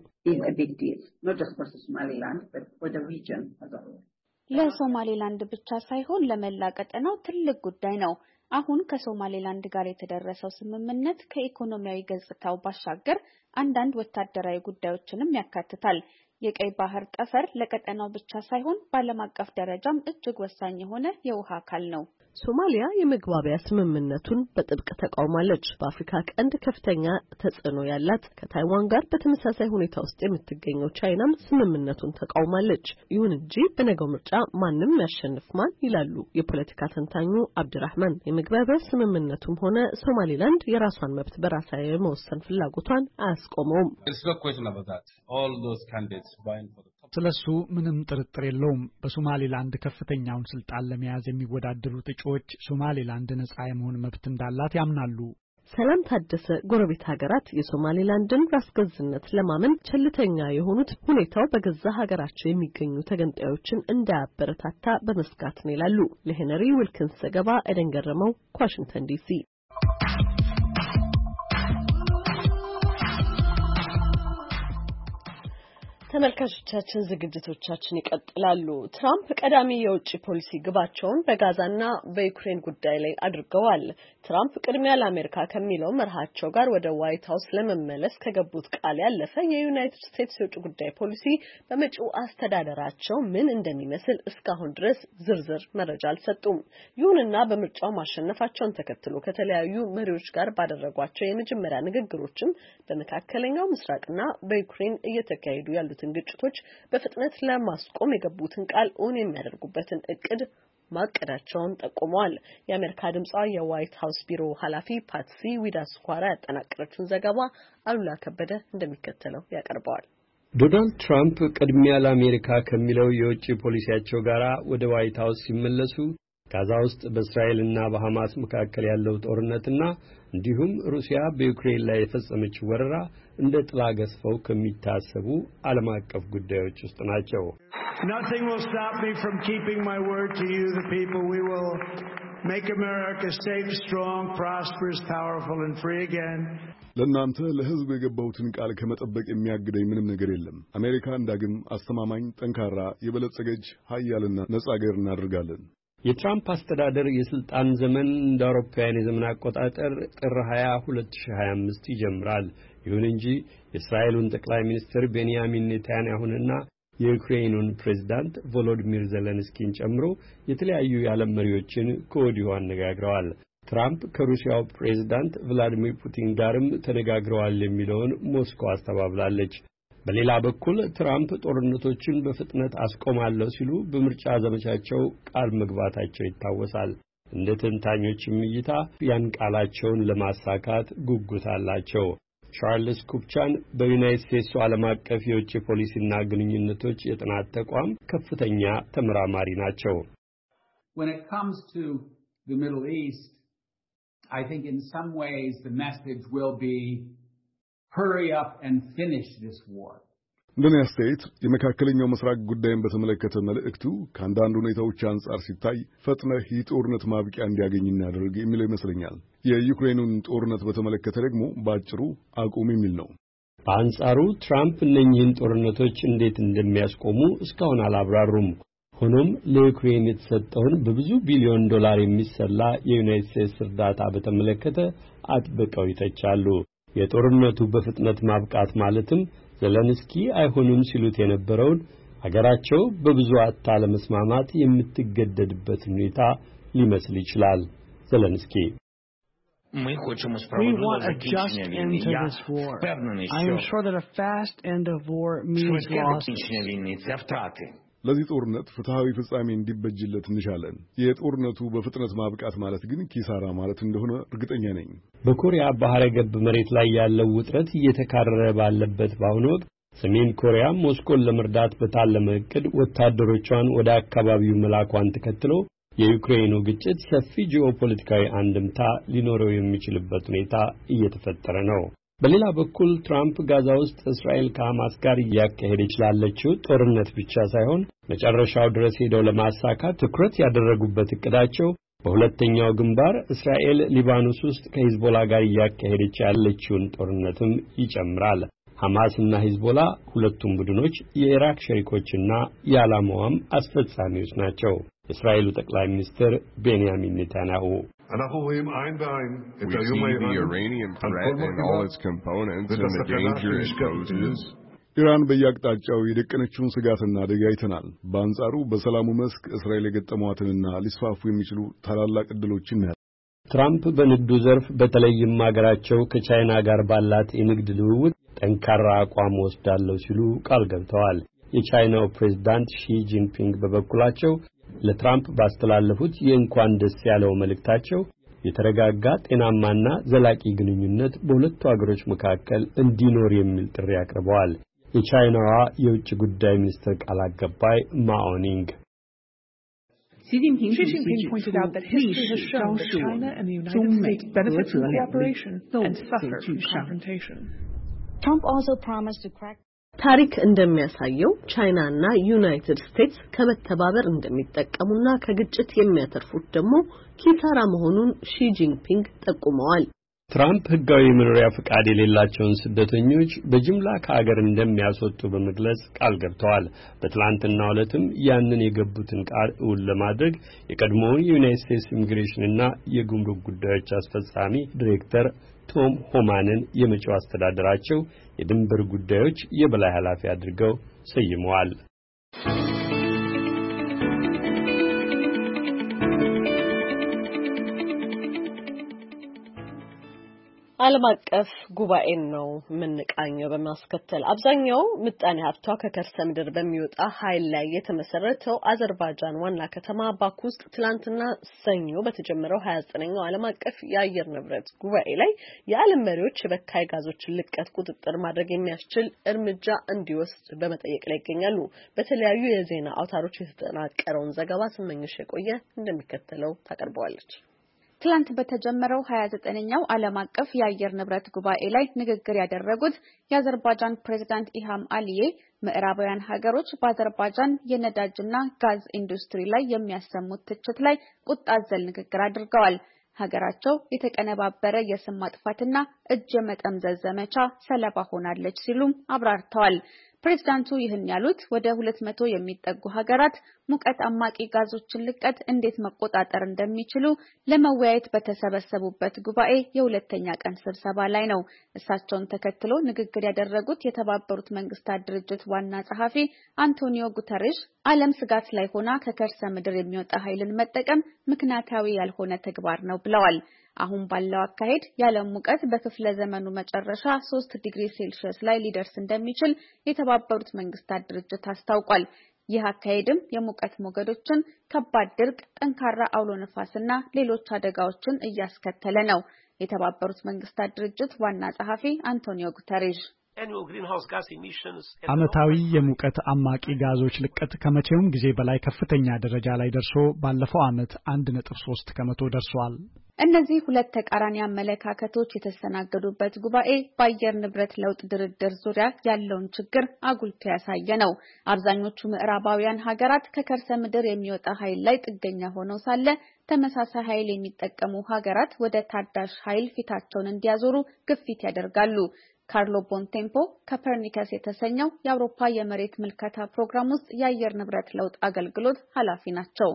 ለሶማሊላንድ ብቻ ሳይሆን ለመላ ቀጠናው ትልቅ ጉዳይ ነው። አሁን ከሶማሊላንድ ጋር የተደረሰው ስምምነት ከኢኮኖሚያዊ ገጽታው ባሻገር አንዳንድ ወታደራዊ ጉዳዮችንም ያካትታል። የቀይ ባህር ጠፈር ለቀጠናው ብቻ ሳይሆን በዓለም አቀፍ ደረጃም እጅግ ወሳኝ የሆነ የውሃ አካል ነው። ሶማሊያ የመግባቢያ ስምምነቱን በጥብቅ ተቃውማለች። በአፍሪካ ቀንድ ከፍተኛ ተጽዕኖ ያላት ከታይዋን ጋር በተመሳሳይ ሁኔታ ውስጥ የምትገኘው ቻይናም ስምምነቱን ተቃውማለች። ይሁን እንጂ በነገው ምርጫ ማንም ያሸንፍ ማን ይላሉ የፖለቲካ ተንታኙ አብድራህማን። የመግባቢያ ስምምነቱም ሆነ ሶማሊላንድ የራሷን መብት በራሷ የመወሰን ፍላጎቷን አያስቆመውም። ስለሱ ምንም ጥርጥር የለውም። በሶማሊላንድ ከፍተኛውን ስልጣን ለመያዝ የሚወዳደሩት እጩዎች ሶማሊላንድ ነጻ የመሆን መብት እንዳላት ያምናሉ። ሰላም ታደሰ ጎረቤት ሀገራት የሶማሊላንድን ራስ ገዝነት ለማመን ቸልተኛ የሆኑት ሁኔታው በገዛ ሀገራቸው የሚገኙ ተገንጣዮችን እንዳያበረታታ በመስጋት ነው ይላሉ። ለሄነሪ ዊልኪንስ ዘገባ ኤደን ገረመው ከዋሽንግተን ዲሲ። ተመልካቾቻችን ዝግጅቶቻችን ይቀጥላሉ። ትራምፕ ቀዳሚ የውጭ ፖሊሲ ግባቸውን በጋዛና በዩክሬን ጉዳይ ላይ አድርገዋል። ትራምፕ ቅድሚያ ለአሜሪካ ከሚለው መርሃቸው ጋር ወደ ዋይት ሀውስ ለመመለስ ከገቡት ቃል ያለፈ የዩናይትድ ስቴትስ የውጭ ጉዳይ ፖሊሲ በመጪው አስተዳደራቸው ምን እንደሚመስል እስካሁን ድረስ ዝርዝር መረጃ አልሰጡም። ይሁንና በምርጫው ማሸነፋቸውን ተከትሎ ከተለያዩ መሪዎች ጋር ባደረጓቸው የመጀመሪያ ንግግሮችም በመካከለኛው ምስራቅና በዩክሬን እየተካሄዱ ያሉት ግጭቶች በፍጥነት ለማስቆም የገቡትን ቃል እውን የሚያደርጉበትን እቅድ ማቀዳቸውን ጠቁመዋል። የአሜሪካ ድምጿ የዋይት ሀውስ ቢሮ ኃላፊ ፓትሲ ዊዳስኳራ ያጠናቀረችውን ዘገባ አሉላ ከበደ እንደሚከተለው ያቀርበዋል። ዶናልድ ትራምፕ ቅድሚያ ለአሜሪካ ከሚለው የውጭ ፖሊሲያቸው ጋር ወደ ዋይት ሀውስ ሲመለሱ ጋዛ ውስጥ በእስራኤልና በሐማስ መካከል ያለው ጦርነትና እንዲሁም ሩሲያ በዩክሬን ላይ የፈጸመችው ወረራ እንደ ጥላ ገዝፈው ከሚታሰቡ ዓለም አቀፍ ጉዳዮች ውስጥ ናቸው። Nothing will stop me from keeping my word to you, the people. We will make America safe, strong, prosperous, powerful, and free again. ለእናንተ ለሕዝብ የገባሁትን ቃል ከመጠበቅ የሚያግደኝ ምንም ነገር የለም። አሜሪካን ዳግም አስተማማኝ፣ ጠንካራ፣ የበለጸገች ኃያልና ነጻ አገር እናደርጋለን። የትራምፕ አስተዳደር የስልጣን ዘመን እንደ አውሮፓውያን የዘመን አቆጣጠር ጥር ሃያ ሁለት ሺህ ሃያ አምስት ይጀምራል። ይሁን እንጂ የእስራኤሉን ጠቅላይ ሚኒስትር ቤንያሚን ኔታንያሁንና የዩክሬኑን ፕሬዝዳንት ቮሎዲሚር ዜሌንስኪን ጨምሮ የተለያዩ የዓለም መሪዎችን ከወዲሁ አነጋግረዋል። ትራምፕ ከሩሲያው ፕሬዝዳንት ቭላዲሚር ፑቲን ጋርም ተነጋግረዋል የሚለውን ሞስኮ አስተባብላለች። በሌላ በኩል ትራምፕ ጦርነቶችን በፍጥነት አስቆማለሁ ሲሉ በምርጫ ዘመቻቸው ቃል መግባታቸው ይታወሳል። እንደ ተንታኞችም እይታ ያን ቃላቸውን ለማሳካት ጉጉት አላቸው። ቻርልስ ኩፕቻን በዩናይትድ ስቴትስ ዓለም አቀፍ የውጭ ፖሊሲና ግንኙነቶች የጥናት ተቋም ከፍተኛ ተመራማሪ ናቸው። When it comes to the Middle East, I think in some ways the message will be hurry up and finish this war. እንደኔ አስተያየት የመካከለኛው ምስራቅ ጉዳይን በተመለከተ መልእክቱ ከአንዳንድ ሁኔታዎች አንጻር ሲታይ ፈጥነህ የጦርነት ማብቂያ እንዲያገኝ እናደርግ የሚለው ይመስለኛል። የዩክሬኑን ጦርነት በተመለከተ ደግሞ በአጭሩ አቁም የሚል ነው። በአንጻሩ ትራምፕ እነኚህን ጦርነቶች እንዴት እንደሚያስቆሙ እስካሁን አላብራሩም። ሆኖም ለዩክሬን የተሰጠውን በብዙ ቢሊዮን ዶላር የሚሰላ የዩናይትድ ስቴትስ እርዳታ በተመለከተ አጥብቀው ይተቻሉ። የጦርነቱ በፍጥነት ማብቃት ማለትም ዜሌንስኪ አይሆንም ሲሉት የነበረውን አገራቸው በብዙ አጣ ለመስማማት የምትገደድበት ሁኔታ ሊመስል ይችላል። ዜሌንስኪ We want a just end to this war. I am sure that a fast end of war means loss. ለዚህ ጦርነት ፍትሃዊ ፍጻሜ እንዲበጅለት እንሻለን። የጦርነቱ በፍጥነት ማብቃት ማለት ግን ኪሳራ ማለት እንደሆነ እርግጠኛ ነኝ። በኮሪያ ባህረ ገብ መሬት ላይ ያለው ውጥረት እየተካረረ ባለበት በአሁኑ ወቅት ሰሜን ኮሪያ ሞስኮን ለመርዳት በታለመ ዕቅድ ወታደሮቿን ወደ አካባቢው መላኳን ተከትሎ የዩክሬኑ ግጭት ሰፊ ጂኦፖለቲካዊ አንድምታ ሊኖረው የሚችልበት ሁኔታ እየተፈጠረ ነው። በሌላ በኩል ትራምፕ ጋዛ ውስጥ እስራኤል ከሐማስ ጋር እያካሄደች ላለችው ጦርነት ብቻ ሳይሆን መጨረሻው ድረስ ሄደው ለማሳካት ትኩረት ያደረጉበት እቅዳቸው በሁለተኛው ግንባር እስራኤል ሊባኖስ ውስጥ ከሂዝቦላ ጋር እያካሄደች ያለችውን ጦርነትም ይጨምራል። ሐማስና ሂዝቦላ ሁለቱም ቡድኖች የኢራቅ ሸሪኮችና የዓላማዋም አስፈጻሚዎች ናቸው። የእስራኤሉ ጠቅላይ ሚኒስትር ቤንያሚን ኔታንያሁ אנחנו רואים עין בעין את האיום האיראני על כל מרכיביו ואת הסכנה שיש כאן. ኢራን በየአቅጣጫው የደቀነችውን ስጋትና አደጋ አይተናል። በአንጻሩ በሰላሙ መስክ እስራኤል የገጠሟትንና ሊስፋፉ የሚችሉ ታላላቅ ዕድሎችን ነው። ትራምፕ በንግዱ ዘርፍ በተለይም ሀገራቸው ከቻይና ጋር ባላት የንግድ ልውውጥ ጠንካራ አቋም ወስዳለው ሲሉ ቃል ገብተዋል። የቻይናው ፕሬዝዳንት ሺ ጂንፒንግ በበኩላቸው ለትራምፕ ባስተላለፉት የእንኳን ደስ ያለው መልእክታቸው የተረጋጋ ጤናማና ዘላቂ ግንኙነት በሁለቱ አገሮች መካከል እንዲኖር የሚል ጥሪ አቅርበዋል። የቻይናዋ የውጭ ጉዳይ ሚኒስትር ቃል አቀባይ ማኦኒንግ Xi Jinping, Xi Jinping pointed out that history has shown that China and the United States benefit from cooperation and suffer from confrontation. Trump also promised to crack ታሪክ እንደሚያሳየው ቻይናና ዩናይትድ ስቴትስ ከመተባበር እንደሚጠቀሙና ከግጭት የሚያተርፉት ደግሞ ኪሳራ መሆኑን ሺ ጂንፒንግ ጠቁመዋል። ትራምፕ ህጋዊ መኖሪያ ፈቃድ የሌላቸውን ስደተኞች በጅምላ ከሀገር እንደሚያስወጡ በመግለጽ ቃል ገብተዋል። በትላንትናው ዕለትም ያንን የገቡትን ቃል እውን ለማድረግ የቀድሞውን የዩናይትድ ስቴትስ ኢሚግሬሽንና የጉምሩክ ጉዳዮች አስፈጻሚ ዲሬክተር ቶም ሆማንን የመጪው አስተዳደራቸው የድንበር ጉዳዮች የበላይ ኃላፊ አድርገው ሰይመዋል። ዓለም አቀፍ ጉባኤን ነው ምንቃኘው። በማስከተል አብዛኛው ምጣኔ ሀብቷ ከከርሰ ምድር በሚወጣ ኃይል ላይ የተመሰረተው አዘርባይጃን ዋና ከተማ ባኩ ውስጥ ትላንትና ሰኞ በተጀመረው ሀያ ዘጠነኛው ዓለም አቀፍ የአየር ንብረት ጉባኤ ላይ የዓለም መሪዎች የበካይ ጋዞችን ልቀት ቁጥጥር ማድረግ የሚያስችል እርምጃ እንዲወስድ በመጠየቅ ላይ ይገኛሉ። በተለያዩ የዜና አውታሮች የተጠናቀረውን ዘገባ ስመኝሽ የቆየ እንደሚከተለው ታቀርበዋለች። ትላንት በተጀመረው ሀያ ዘጠነኛው ዓለም አቀፍ የአየር ንብረት ጉባኤ ላይ ንግግር ያደረጉት የአዘርባይጃን ፕሬዝዳንት ኢልሃም አሊዬ ምዕራባውያን ሀገሮች በአዘርባይጃን የነዳጅና ጋዝ ኢንዱስትሪ ላይ የሚያሰሙት ትችት ላይ ቁጣ አዘል ንግግር አድርገዋል። ሀገራቸው የተቀነባበረ የስም ማጥፋትና እጅ የመጠምዘዝ ዘመቻ ሰለባ ሆናለች ሲሉም አብራርተዋል። ፕሬዝዳንቱ ይህን ያሉት ወደ ሁለት መቶ የሚጠጉ ሀገራት ሙቀት አማቂ ጋዞችን ልቀት እንዴት መቆጣጠር እንደሚችሉ ለመወያየት በተሰበሰቡበት ጉባኤ የሁለተኛ ቀን ስብሰባ ላይ ነው። እሳቸውን ተከትሎ ንግግር ያደረጉት የተባበሩት መንግስታት ድርጅት ዋና ጸሐፊ አንቶኒዮ ጉተሬሽ ዓለም ስጋት ላይ ሆና ከከርሰ ምድር የሚወጣ ኃይልን መጠቀም ምክንያታዊ ያልሆነ ተግባር ነው ብለዋል። አሁን ባለው አካሄድ የዓለም ሙቀት በክፍለ ዘመኑ መጨረሻ ሶስት ዲግሪ ሴልሺየስ ላይ ሊደርስ እንደሚችል የተባበሩት መንግስታት ድርጅት አስታውቋል። ይህ አካሄድም የሙቀት ሞገዶችን፣ ከባድ ድርቅ፣ ጠንካራ አውሎ ነፋስና ሌሎች አደጋዎችን እያስከተለ ነው። የተባበሩት መንግስታት ድርጅት ዋና ጸሐፊ አንቶኒዮ ጉተሬሽ ዓመታዊ የሙቀት አማቂ ጋዞች ልቀት ከመቼውም ጊዜ በላይ ከፍተኛ ደረጃ ላይ ደርሶ ባለፈው ዓመት አንድ ነጥብ ሶስት ከመቶ ደርሷል። እነዚህ ሁለት ተቃራኒ አመለካከቶች የተስተናገዱበት ጉባኤ በአየር ንብረት ለውጥ ድርድር ዙሪያ ያለውን ችግር አጉልቶ ያሳየ ነው። አብዛኞቹ ምዕራባውያን ሀገራት ከከርሰ ምድር የሚወጣ ኃይል ላይ ጥገኛ ሆነው ሳለ ተመሳሳይ ኃይል የሚጠቀሙ ሀገራት ወደ ታዳሽ ኃይል ፊታቸውን እንዲያዞሩ ግፊት ያደርጋሉ። ካርሎ ቦንቴምፖ ኮፐርኒከስ የተሰኘው የአውሮፓ የመሬት ምልከታ ፕሮግራም ውስጥ የአየር ንብረት ለውጥ አገልግሎት ኃላፊ ናቸው።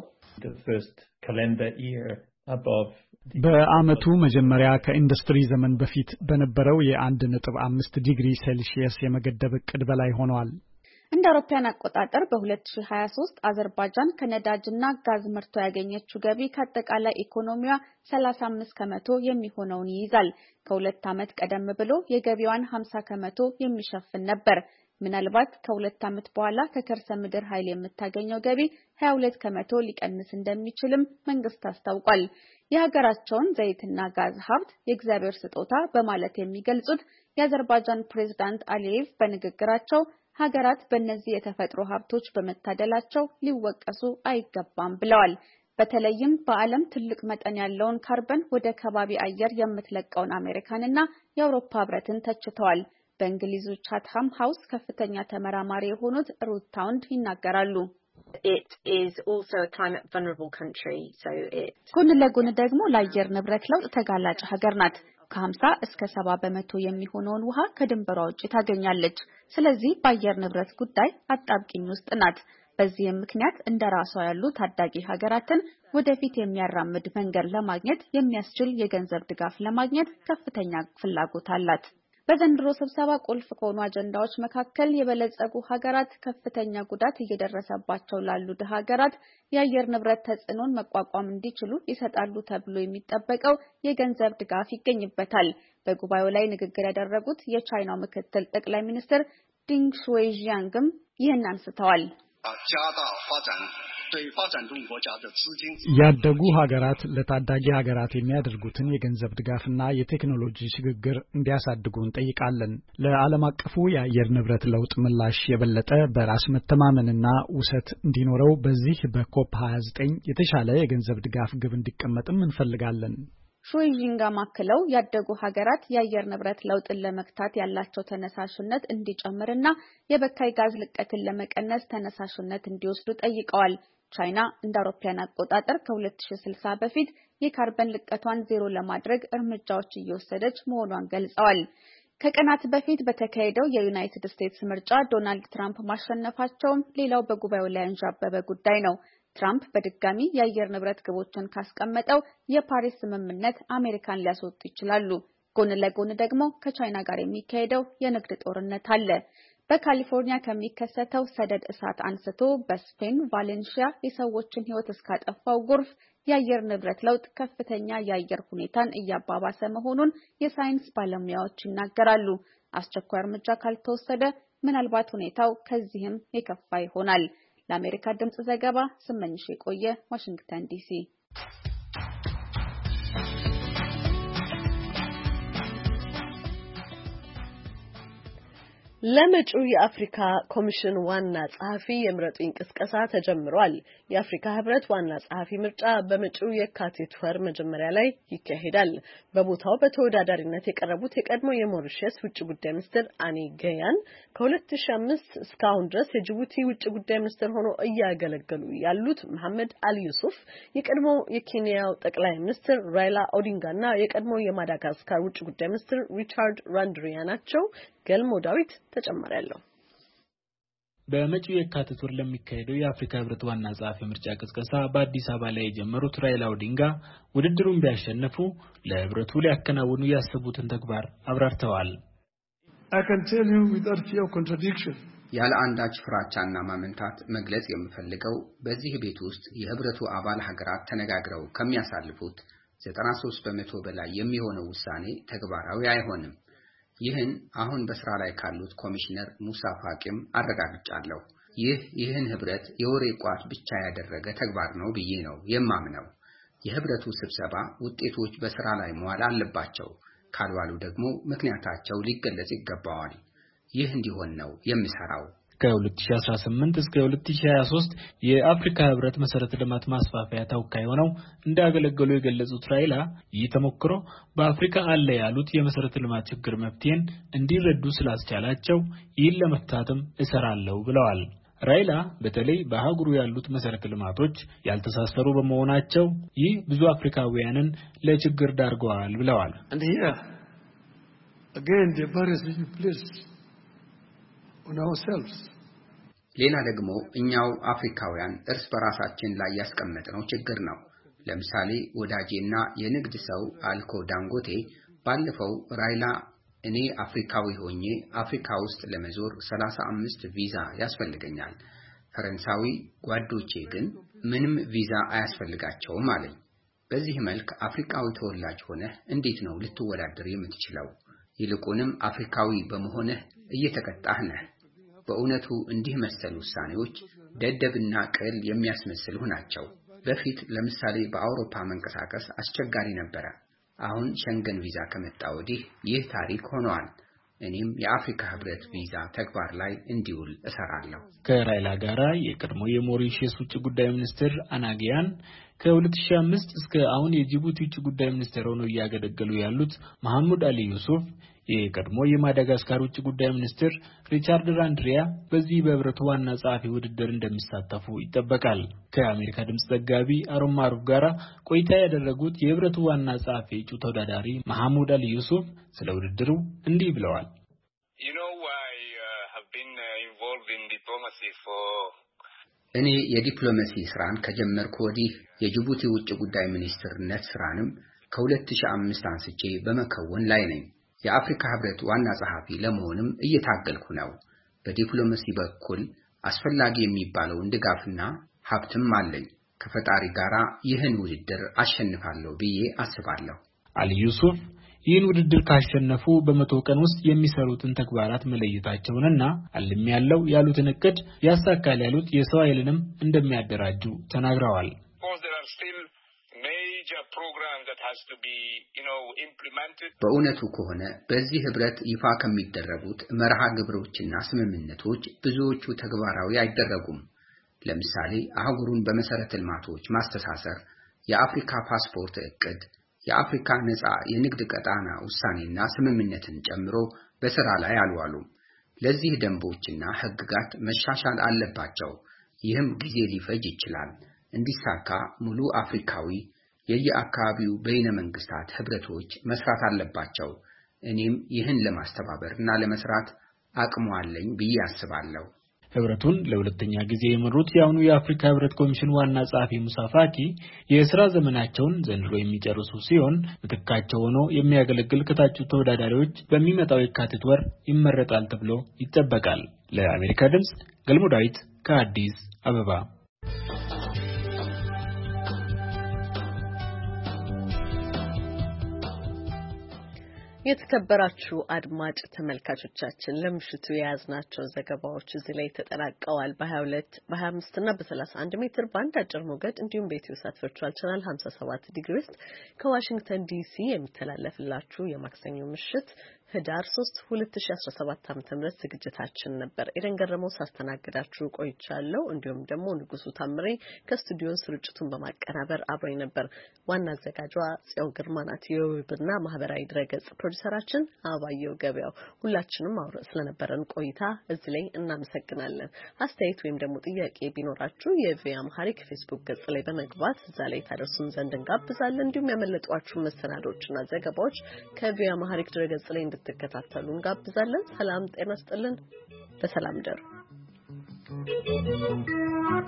በዓመቱ መጀመሪያ ከኢንዱስትሪ ዘመን በፊት በነበረው የአንድ ነጥብ አምስት ዲግሪ ሴልሺየስ የመገደብ ዕቅድ በላይ ሆነዋል። እንደ አውሮፓውያን አቆጣጠር በሁለት ሺህ ሀያ ሶስት አዘርባይጃን ከነዳጅና ጋዝ ምርቷ ያገኘችው ገቢ ከአጠቃላይ ኢኮኖሚዋ ሰላሳ አምስት ከመቶ የሚሆነውን ይይዛል። ከሁለት ዓመት ቀደም ብሎ የገቢዋን ሀምሳ ከመቶ የሚሸፍን ነበር። ምናልባት ከሁለት ዓመት በኋላ ከከርሰ ምድር ኃይል የምታገኘው ገቢ ሀያ ሁለት ከመቶ ሊቀንስ እንደሚችልም መንግስት አስታውቋል። የሀገራቸውን ዘይትና ጋዝ ሀብት የእግዚአብሔር ስጦታ በማለት የሚገልጹት የአዘርባይጃን ፕሬዝዳንት አሊየቭ በንግግራቸው ሀገራት በእነዚህ የተፈጥሮ ሀብቶች በመታደላቸው ሊወቀሱ አይገባም ብለዋል። በተለይም በዓለም ትልቅ መጠን ያለውን ካርበን ወደ ከባቢ አየር የምትለቀውን አሜሪካንና የአውሮፓ ህብረትን ተችተዋል። በእንግሊዙ ቻትሃም ሃውስ ከፍተኛ ተመራማሪ የሆኑት ሩት ታውንድ ይናገራሉ። It is also a climate vulnerable country, so it ጎን ለጎን ደግሞ ለአየር ንብረት ለውጥ ተጋላጭ ሀገር ናት። ከሀምሳ እስከ ሰባ በመቶ የሚሆነውን ውሃ ከድንበሯ ውጭ ታገኛለች። ስለዚህ በአየር ንብረት ጉዳይ አጣብቂኝ ውስጥ ናት። በዚህም ምክንያት እንደ ራሷ ያሉ ታዳጊ ሀገራትን ወደፊት የሚያራምድ መንገድ ለማግኘት የሚያስችል የገንዘብ ድጋፍ ለማግኘት ከፍተኛ ፍላጎት አላት። በዘንድሮ ስብሰባ ቁልፍ ከሆኑ አጀንዳዎች መካከል የበለጸጉ ሀገራት ከፍተኛ ጉዳት እየደረሰባቸው ላሉ ድሃ ሀገራት የአየር ንብረት ተጽዕኖን መቋቋም እንዲችሉ ይሰጣሉ ተብሎ የሚጠበቀው የገንዘብ ድጋፍ ይገኝበታል። በጉባኤው ላይ ንግግር ያደረጉት የቻይናው ምክትል ጠቅላይ ሚኒስትር ዲንግ ሹዌይጂያንግም ይህን አንስተዋል። ያደጉ ሀገራት ለታዳጊ ሀገራት የሚያደርጉትን የገንዘብ ድጋፍና የቴክኖሎጂ ሽግግር እንዲያሳድጉ እንጠይቃለን። ለዓለም አቀፉ የአየር ንብረት ለውጥ ምላሽ የበለጠ በራስ መተማመንና ውሰት እንዲኖረው በዚህ በኮፕ ሀያ ዘጠኝ የተሻለ የገንዘብ ድጋፍ ግብ እንዲቀመጥም እንፈልጋለን። ሹዌይጂንጋ ማክለው ያደጉ ሀገራት የአየር ንብረት ለውጥን ለመግታት ያላቸው ተነሳሽነት እንዲጨምርና የበካይ ጋዝ ልቀትን ለመቀነስ ተነሳሽነት እንዲወስዱ ጠይቀዋል። ቻይና እንደ አውሮፓውያን አቆጣጠር ከሁለት ሺህ ስልሳ በፊት የካርበን ልቀቷን ዜሮ ለማድረግ እርምጃዎች እየወሰደች መሆኗን ገልጸዋል። ከቀናት በፊት በተካሄደው የዩናይትድ ስቴትስ ምርጫ ዶናልድ ትራምፕ ማሸነፋቸውም ሌላው በጉባኤው ላይ አንዣበበ ጉዳይ ነው። ትራምፕ በድጋሚ የአየር ንብረት ግቦችን ካስቀመጠው የፓሪስ ስምምነት አሜሪካን ሊያስወጡ ይችላሉ። ጎን ለጎን ደግሞ ከቻይና ጋር የሚካሄደው የንግድ ጦርነት አለ። በካሊፎርኒያ ከሚከሰተው ሰደድ እሳት አንስቶ በስፔን ቫሌንሺያ የሰዎችን ሕይወት እስካጠፋው ጎርፍ የአየር ንብረት ለውጥ ከፍተኛ የአየር ሁኔታን እያባባሰ መሆኑን የሳይንስ ባለሙያዎች ይናገራሉ። አስቸኳይ እርምጃ ካልተወሰደ ምናልባት ሁኔታው ከዚህም የከፋ ይሆናል። ለአሜሪካ ድምጽ ዘገባ ስመኝሽ የቆየ ዋሽንግተን ዲሲ። ለመጪው የአፍሪካ ኮሚሽን ዋና ጸሐፊ የምረጡኝ ቅስቀሳ ተጀምሯል። የአፍሪካ ህብረት ዋና ጸሐፊ ምርጫ በመጪው የካቲት ወር መጀመሪያ ላይ ይካሄዳል። በቦታው በተወዳዳሪነት የቀረቡት የቀድሞ የሞሪሸስ ውጭ ጉዳይ ሚኒስትር አኒ ገያን ከሁለት ሺህ አምስት እስካሁን ድረስ የጅቡቲ ውጭ ጉዳይ ሚኒስትር ሆኖ እያገለገሉ ያሉት መሐመድ አሊ ዩሱፍ፣ የቀድሞ የኬንያው ጠቅላይ ሚኒስትር ራይላ ኦዲንጋና የቀድሞ የማዳጋስካር ውጭ ጉዳይ ሚኒስትር ሪቻርድ ራንድሪያ ናቸው። ገልሞ ዳዊት ተጨማሪ ያለው በመጪው የካቲት ወር ለሚካሄደው የአፍሪካ ህብረት ዋና ጸሐፊ ምርጫ ቅስቀሳ በአዲስ አበባ ላይ የጀመሩት ራይላ ኦዲንጋ ውድድሩን ቢያሸንፉ ለህብረቱ ሊያከናውኑ ያሰቡትን ተግባር አብራርተዋል። I can tell you without fear of contradiction ያለ አንዳች ፍራቻና ማመንታት መግለጽ የምፈልገው በዚህ ቤት ውስጥ የህብረቱ አባል ሀገራት ተነጋግረው ከሚያሳልፉት ዘጠና ሶስት በመቶ በላይ የሚሆነው ውሳኔ ተግባራዊ አይሆንም። ይህን አሁን በስራ ላይ ካሉት ኮሚሽነር ሙሳ ፋቂም አረጋግጫለሁ። ይህ ይህን ህብረት የወሬ ቋት ብቻ ያደረገ ተግባር ነው ብዬ ነው የማምነው። የህብረቱ ስብሰባ ውጤቶች በስራ ላይ መዋል አለባቸው። ካልዋሉ ደግሞ ምክንያታቸው ሊገለጽ ይገባዋል። ይህ እንዲሆን ነው የምሰራው። ከ2018 እስከ ሁለት ሺህ ሃያ ሶስት የአፍሪካ ህብረት መሰረተ ልማት ማስፋፊያ ተወካይ ሆነው እንዳገለገሉ የገለጹት ራይላ ይህ ተሞክሮ በአፍሪካ አለ ያሉት የመሰረተ ልማት ችግር መፍትሄን እንዲረዱ ስላስቻላቸው ይህን ለመፍታትም እሰራለሁ ብለዋል። ራይላ በተለይ በአህጉሩ ያሉት መሰረተ ልማቶች ያልተሳሰሩ በመሆናቸው ይህ ብዙ አፍሪካውያንን ለችግር ዳርገዋል ብለዋል። And here again the barriers which we place on ourselves. ሌላ ደግሞ እኛው አፍሪካውያን እርስ በራሳችን ላይ ያስቀመጥነው ችግር ነው። ለምሳሌ ወዳጄና የንግድ ሰው አልኮ ዳንጎቴ ባለፈው ራይላ እኔ አፍሪካዊ ሆኜ አፍሪካ ውስጥ ለመዞር ሰላሳ አምስት ቪዛ ያስፈልገኛል፣ ፈረንሳዊ ጓዶቼ ግን ምንም ቪዛ አያስፈልጋቸውም አለኝ። በዚህ መልክ አፍሪካዊ ተወላጅ ሆነህ እንዴት ነው ልትወዳደር የምትችለው? ይልቁንም አፍሪካዊ በመሆንህ እየተቀጣህ ነህ። በእውነቱ እንዲህ መሰል ውሳኔዎች ደደብና ቅል የሚያስመስሉ ናቸው። በፊት ለምሳሌ በአውሮፓ መንቀሳቀስ አስቸጋሪ ነበር። አሁን ሸንገን ቪዛ ከመጣ ወዲህ ይህ ታሪክ ሆኗል። እኔም የአፍሪካ ህብረት ቪዛ ተግባር ላይ እንዲውል እሰራለሁ። ከራይላ ጋራ የቀድሞ የሞሪሸስ ውጭ ጉዳይ ሚኒስትር አናጊያን ከሁለት ሺህ አምስት እስከ አሁን የጅቡቲ ውጭ ጉዳይ ሚኒስትር ሆነው እያገለገሉ ያሉት መሐመድ አሊ ዩሱፍ፣ የቀድሞ የማዳጋስካር ውጭ ጉዳይ ሚኒስትር ሪቻርድ ራንድሪያ በዚህ በህብረቱ ዋና ጸሐፊ ውድድር እንደሚሳተፉ ይጠበቃል። ከአሜሪካ ድምጽ ዘጋቢ አሮን ማሩፍ ጋራ ቆይታ ያደረጉት የህብረቱ ዋና ጸሐፊ እጩ ተወዳዳሪ መሐመድ አሊ ዩሱፍ ስለ ውድድሩ እንዲህ ብለዋል። You know, I uh, have been uh, involved in diplomacy for እኔ የዲፕሎማሲ ስራን ከጀመርኩ ወዲህ የጅቡቲ ውጭ ጉዳይ ሚኒስትርነት ስራንም ከሁለት ሺህ አምስት አንስቼ በመከወን ላይ ነኝ። የአፍሪካ ህብረት ዋና ጸሐፊ ለመሆንም እየታገልኩ ነው። በዲፕሎማሲ በኩል አስፈላጊ የሚባለውን ድጋፍና ሀብትም አለኝ። ከፈጣሪ ጋራ ይህን ውድድር አሸንፋለሁ ብዬ አስባለሁ። አሊ ዩሱፍ ይህን ውድድር ካሸነፉ በመቶ ቀን ውስጥ የሚሰሩትን ተግባራት መለየታቸውንና አልም ያለው ያሉትን እቅድ ያሳካል ያሉት የሰው ኃይልንም እንደሚያደራጁ ተናግረዋል። በእውነቱ ከሆነ በዚህ ህብረት ይፋ ከሚደረጉት መርሃ ግብሮችና ስምምነቶች ብዙዎቹ ተግባራዊ አይደረጉም። ለምሳሌ አህጉሩን በመሰረተ ልማቶች ማስተሳሰር፣ የአፍሪካ ፓስፖርት እቅድ፣ የአፍሪካ ነፃ የንግድ ቀጣና ውሳኔና ስምምነትን ጨምሮ በስራ ላይ አልዋሉም። ለዚህ ደንቦችና ህግጋት መሻሻል አለባቸው። ይህም ጊዜ ሊፈጅ ይችላል። እንዲሳካ ሙሉ አፍሪካዊ የየአካባቢው በይነ መንግስታት ህብረቶች መስራት አለባቸው። እኔም ይህን ለማስተባበርና ለመስራት አቅሙ አለኝ ብዬ አስባለሁ። ህብረቱን ለሁለተኛ ጊዜ የመሩት የአሁኑ የአፍሪካ ህብረት ኮሚሽን ዋና ጸሐፊ ሙሳ ፋቂ የሥራ ዘመናቸውን ዘንድሮ የሚጨርሱ ሲሆን ምትካቸው ሆኖ የሚያገለግል ከታጩ ተወዳዳሪዎች በሚመጣው የካቲት ወር ይመረጣል ተብሎ ይጠበቃል። ለአሜሪካ ድምጽ ገልሞ ዳዊት ከአዲስ አበባ። የተከበራችሁ አድማጭ ተመልካቾቻችን ለምሽቱ የያዝናቸው ዘገባዎች እዚህ ላይ ተጠናቀዋል። በ22 በ25 እና በ31 ሜትር ባንድ አጭር ሞገድ እንዲሁም በኢትዮ ሳት ቨርቹዋል ቻናል ሃምሳ ሰባት ዲግሪ ውስጥ ከዋሽንግተን ዲሲ የሚተላለፍላችሁ የማክሰኞ ምሽት ህዳር ሶስት ሁለት ሺህ አስራ ሰባት ዓመተ ምህረት ዝግጅታችን ነበር። ኤደን ገረመው ሳስተናግዳችሁ ቆይቻለሁ። እንዲሁም ደግሞ ንጉሱ ታምሬ ከስቱዲዮ ስርጭቱን በማቀናበር አብሮኝ ነበር። ዋና አዘጋጇ ጽዮን ግርማ ናት። የውብና ማህበራዊ ድረገጽ ፕሮዲሰራችን አባየው ገበያው። ሁላችንም አብረ ስለነበረን ቆይታ እዚህ ላይ እናመሰግናለን። አስተያየት ወይም ደግሞ ጥያቄ ቢኖራችሁ የቪኦኤ አምሃሪክ ፌስቡክ ገጽ ላይ በመግባት እዛ ላይ ታደርሱን ዘንድ እንጋብዛለን። እንዲሁም ያመለጧችሁ መሰናዶችና ዘገባዎች ከቪኦኤ አምሃሪክ ድረገጽ ላይ እንድትከታተሉ እንጋብዛለን። ሰላም ጤና ይስጥልን። በሰላም ደሩ።